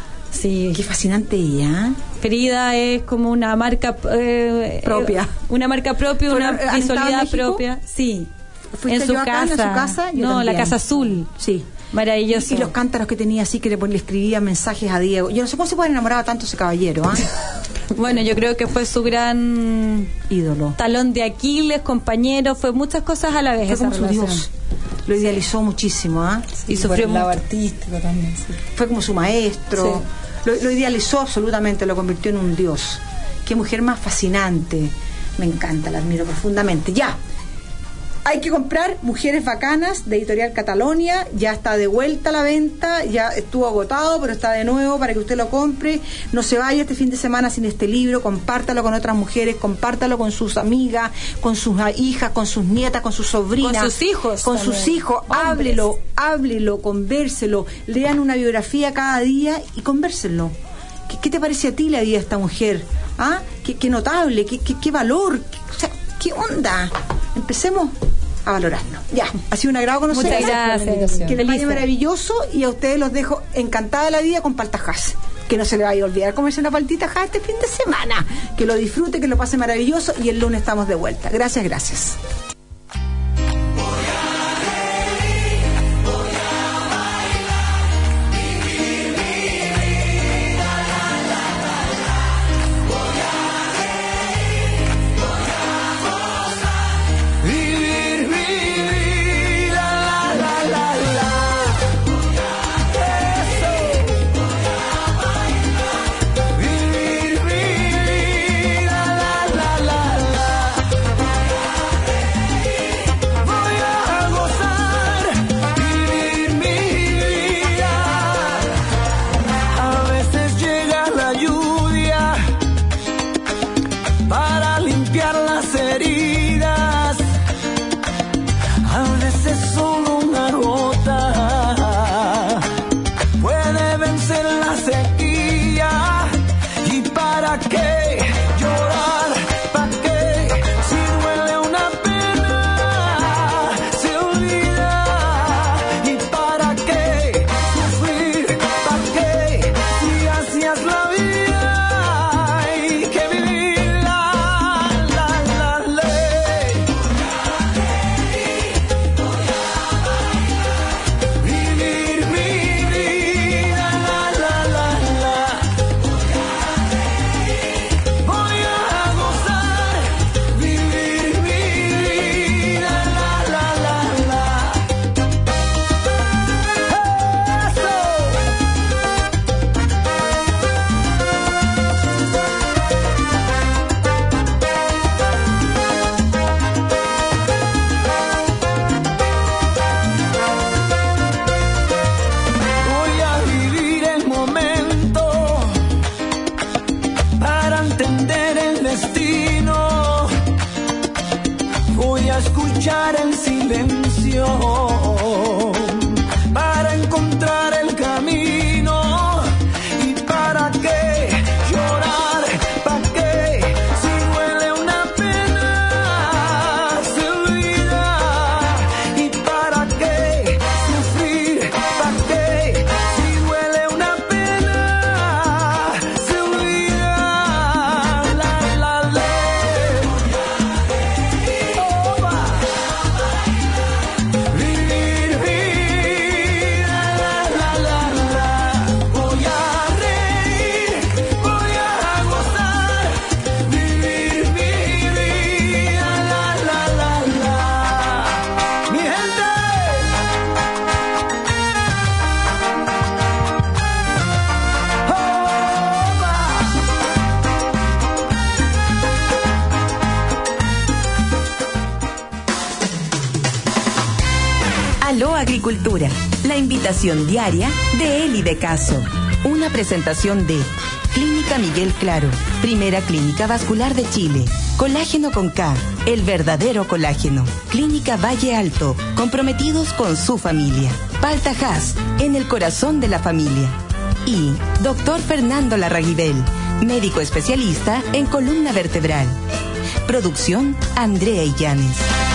[SPEAKER 3] Sí.
[SPEAKER 2] Qué fascinante ella. ¿eh?
[SPEAKER 3] Frida es como una marca eh,
[SPEAKER 2] Propia.
[SPEAKER 3] eh, una marca propia,
[SPEAKER 2] Bueno,
[SPEAKER 3] una
[SPEAKER 2] ¿han estado en
[SPEAKER 3] visualidad
[SPEAKER 2] México?
[SPEAKER 3] propia. Sí.
[SPEAKER 2] ¿Fuiste
[SPEAKER 3] En su
[SPEAKER 2] yo acá,
[SPEAKER 3] casa.
[SPEAKER 2] en su casa? Yo
[SPEAKER 3] No, la
[SPEAKER 2] también.
[SPEAKER 3] Casa Azul.
[SPEAKER 2] Sí.
[SPEAKER 3] Maravilloso.
[SPEAKER 2] Y, y los cántaros que tenía así, que le, pon- le escribía mensajes a Diego. Yo no sé cómo se puede enamorar a tanto ese caballero, ¿ah?
[SPEAKER 3] Bueno, yo creo que fue su gran
[SPEAKER 2] Ídolo.
[SPEAKER 3] talón de Aquiles, compañero, fue muchas cosas a la vez
[SPEAKER 2] Fue
[SPEAKER 3] esa
[SPEAKER 2] como su
[SPEAKER 3] relación.
[SPEAKER 2] Dios. Lo idealizó muchísimo, ¿ah?
[SPEAKER 3] Y
[SPEAKER 4] por
[SPEAKER 3] sufrió
[SPEAKER 4] el lado
[SPEAKER 3] mucho.
[SPEAKER 4] artístico también. Sí.
[SPEAKER 2] Fue como su maestro. Lo, lo idealizó absolutamente, lo convirtió en un dios. Qué mujer más fascinante. Me encanta, la admiro profundamente. Ya. Hay que comprar Mujeres Bacanas de Editorial Catalonia, ya está de vuelta a la venta, ya estuvo agotado, pero está de nuevo para que usted lo compre. No se vaya este fin de semana sin este libro, compártalo con otras mujeres, compártalo con sus amigas, con sus hijas, con sus nietas, con sus sobrinas.
[SPEAKER 3] Con sus hijos
[SPEAKER 2] Con
[SPEAKER 3] también.
[SPEAKER 2] sus hijos,
[SPEAKER 3] Hombres.
[SPEAKER 2] háblelo, háblelo, convérselo, lean una biografía cada día y convérselo. ¿Qué, qué te parece a ti la vida de esta mujer? ¿Ah? ¿Qué, qué notable, qué, qué, qué valor, qué, o sea, qué onda? Empecemos a valorarnos. Ya, ha sido un agrado conocerla.
[SPEAKER 3] Muchas gracias.
[SPEAKER 2] Que les vaya
[SPEAKER 3] Felices.
[SPEAKER 2] maravilloso y a ustedes los dejo encantada de la vida con paltajas. Que no se le vaya a olvidar comerse una paltita ja este fin de semana. Que lo disfrute, que lo pase maravilloso y el lunes estamos de vuelta. Gracias, gracias.
[SPEAKER 9] Vivir mi vida, la, la, la, la. Eso. Vivir mi vida, la, la, la, la. Voy a gozar, vivir mi vida. A veces llega la lluvia para limpiar las heridas. A veces solo una gota puede vencer la sequía. ¿Y para qué llorar? ¿Para qué? Si duele una pena, se olvida. ¿Y para qué sufrir? ¿Para qué? Si así es la vida, hay que vivirla, la, la, ley. Vivir mi vida, la, la, la, la. Voy a gozar, vivir mi vida, la, la, la, la. Eso. Voy a vivir el momento para entender el destino. Voy a escuchar el silencio para encontrar el camino. ¿Y para qué llorar? ¿Para qué? Si duele una pena, se olvida. ¿Y para qué sufrir? ¿Para qué? Si duele una pena, se olvida. La, la, ley. Oba. Vivir mi vida, la, la, la, la. Voy a reír, voy a gozar. Vivir mi vida, la, la, la, la. Mi gente.
[SPEAKER 1] Aló Agricultura, la invitación diaria de Eli de Caso. Una presentación de Clínica Miguel Claro, primera clínica vascular de Chile. Colágeno con K, el verdadero colágeno. Clínica Valle Alto, comprometidos con su familia. Palta Haas, en el corazón de la familia. Y Doctor Fernando Larraguibel, médico especialista en columna vertebral. Producción Andrea Illanes.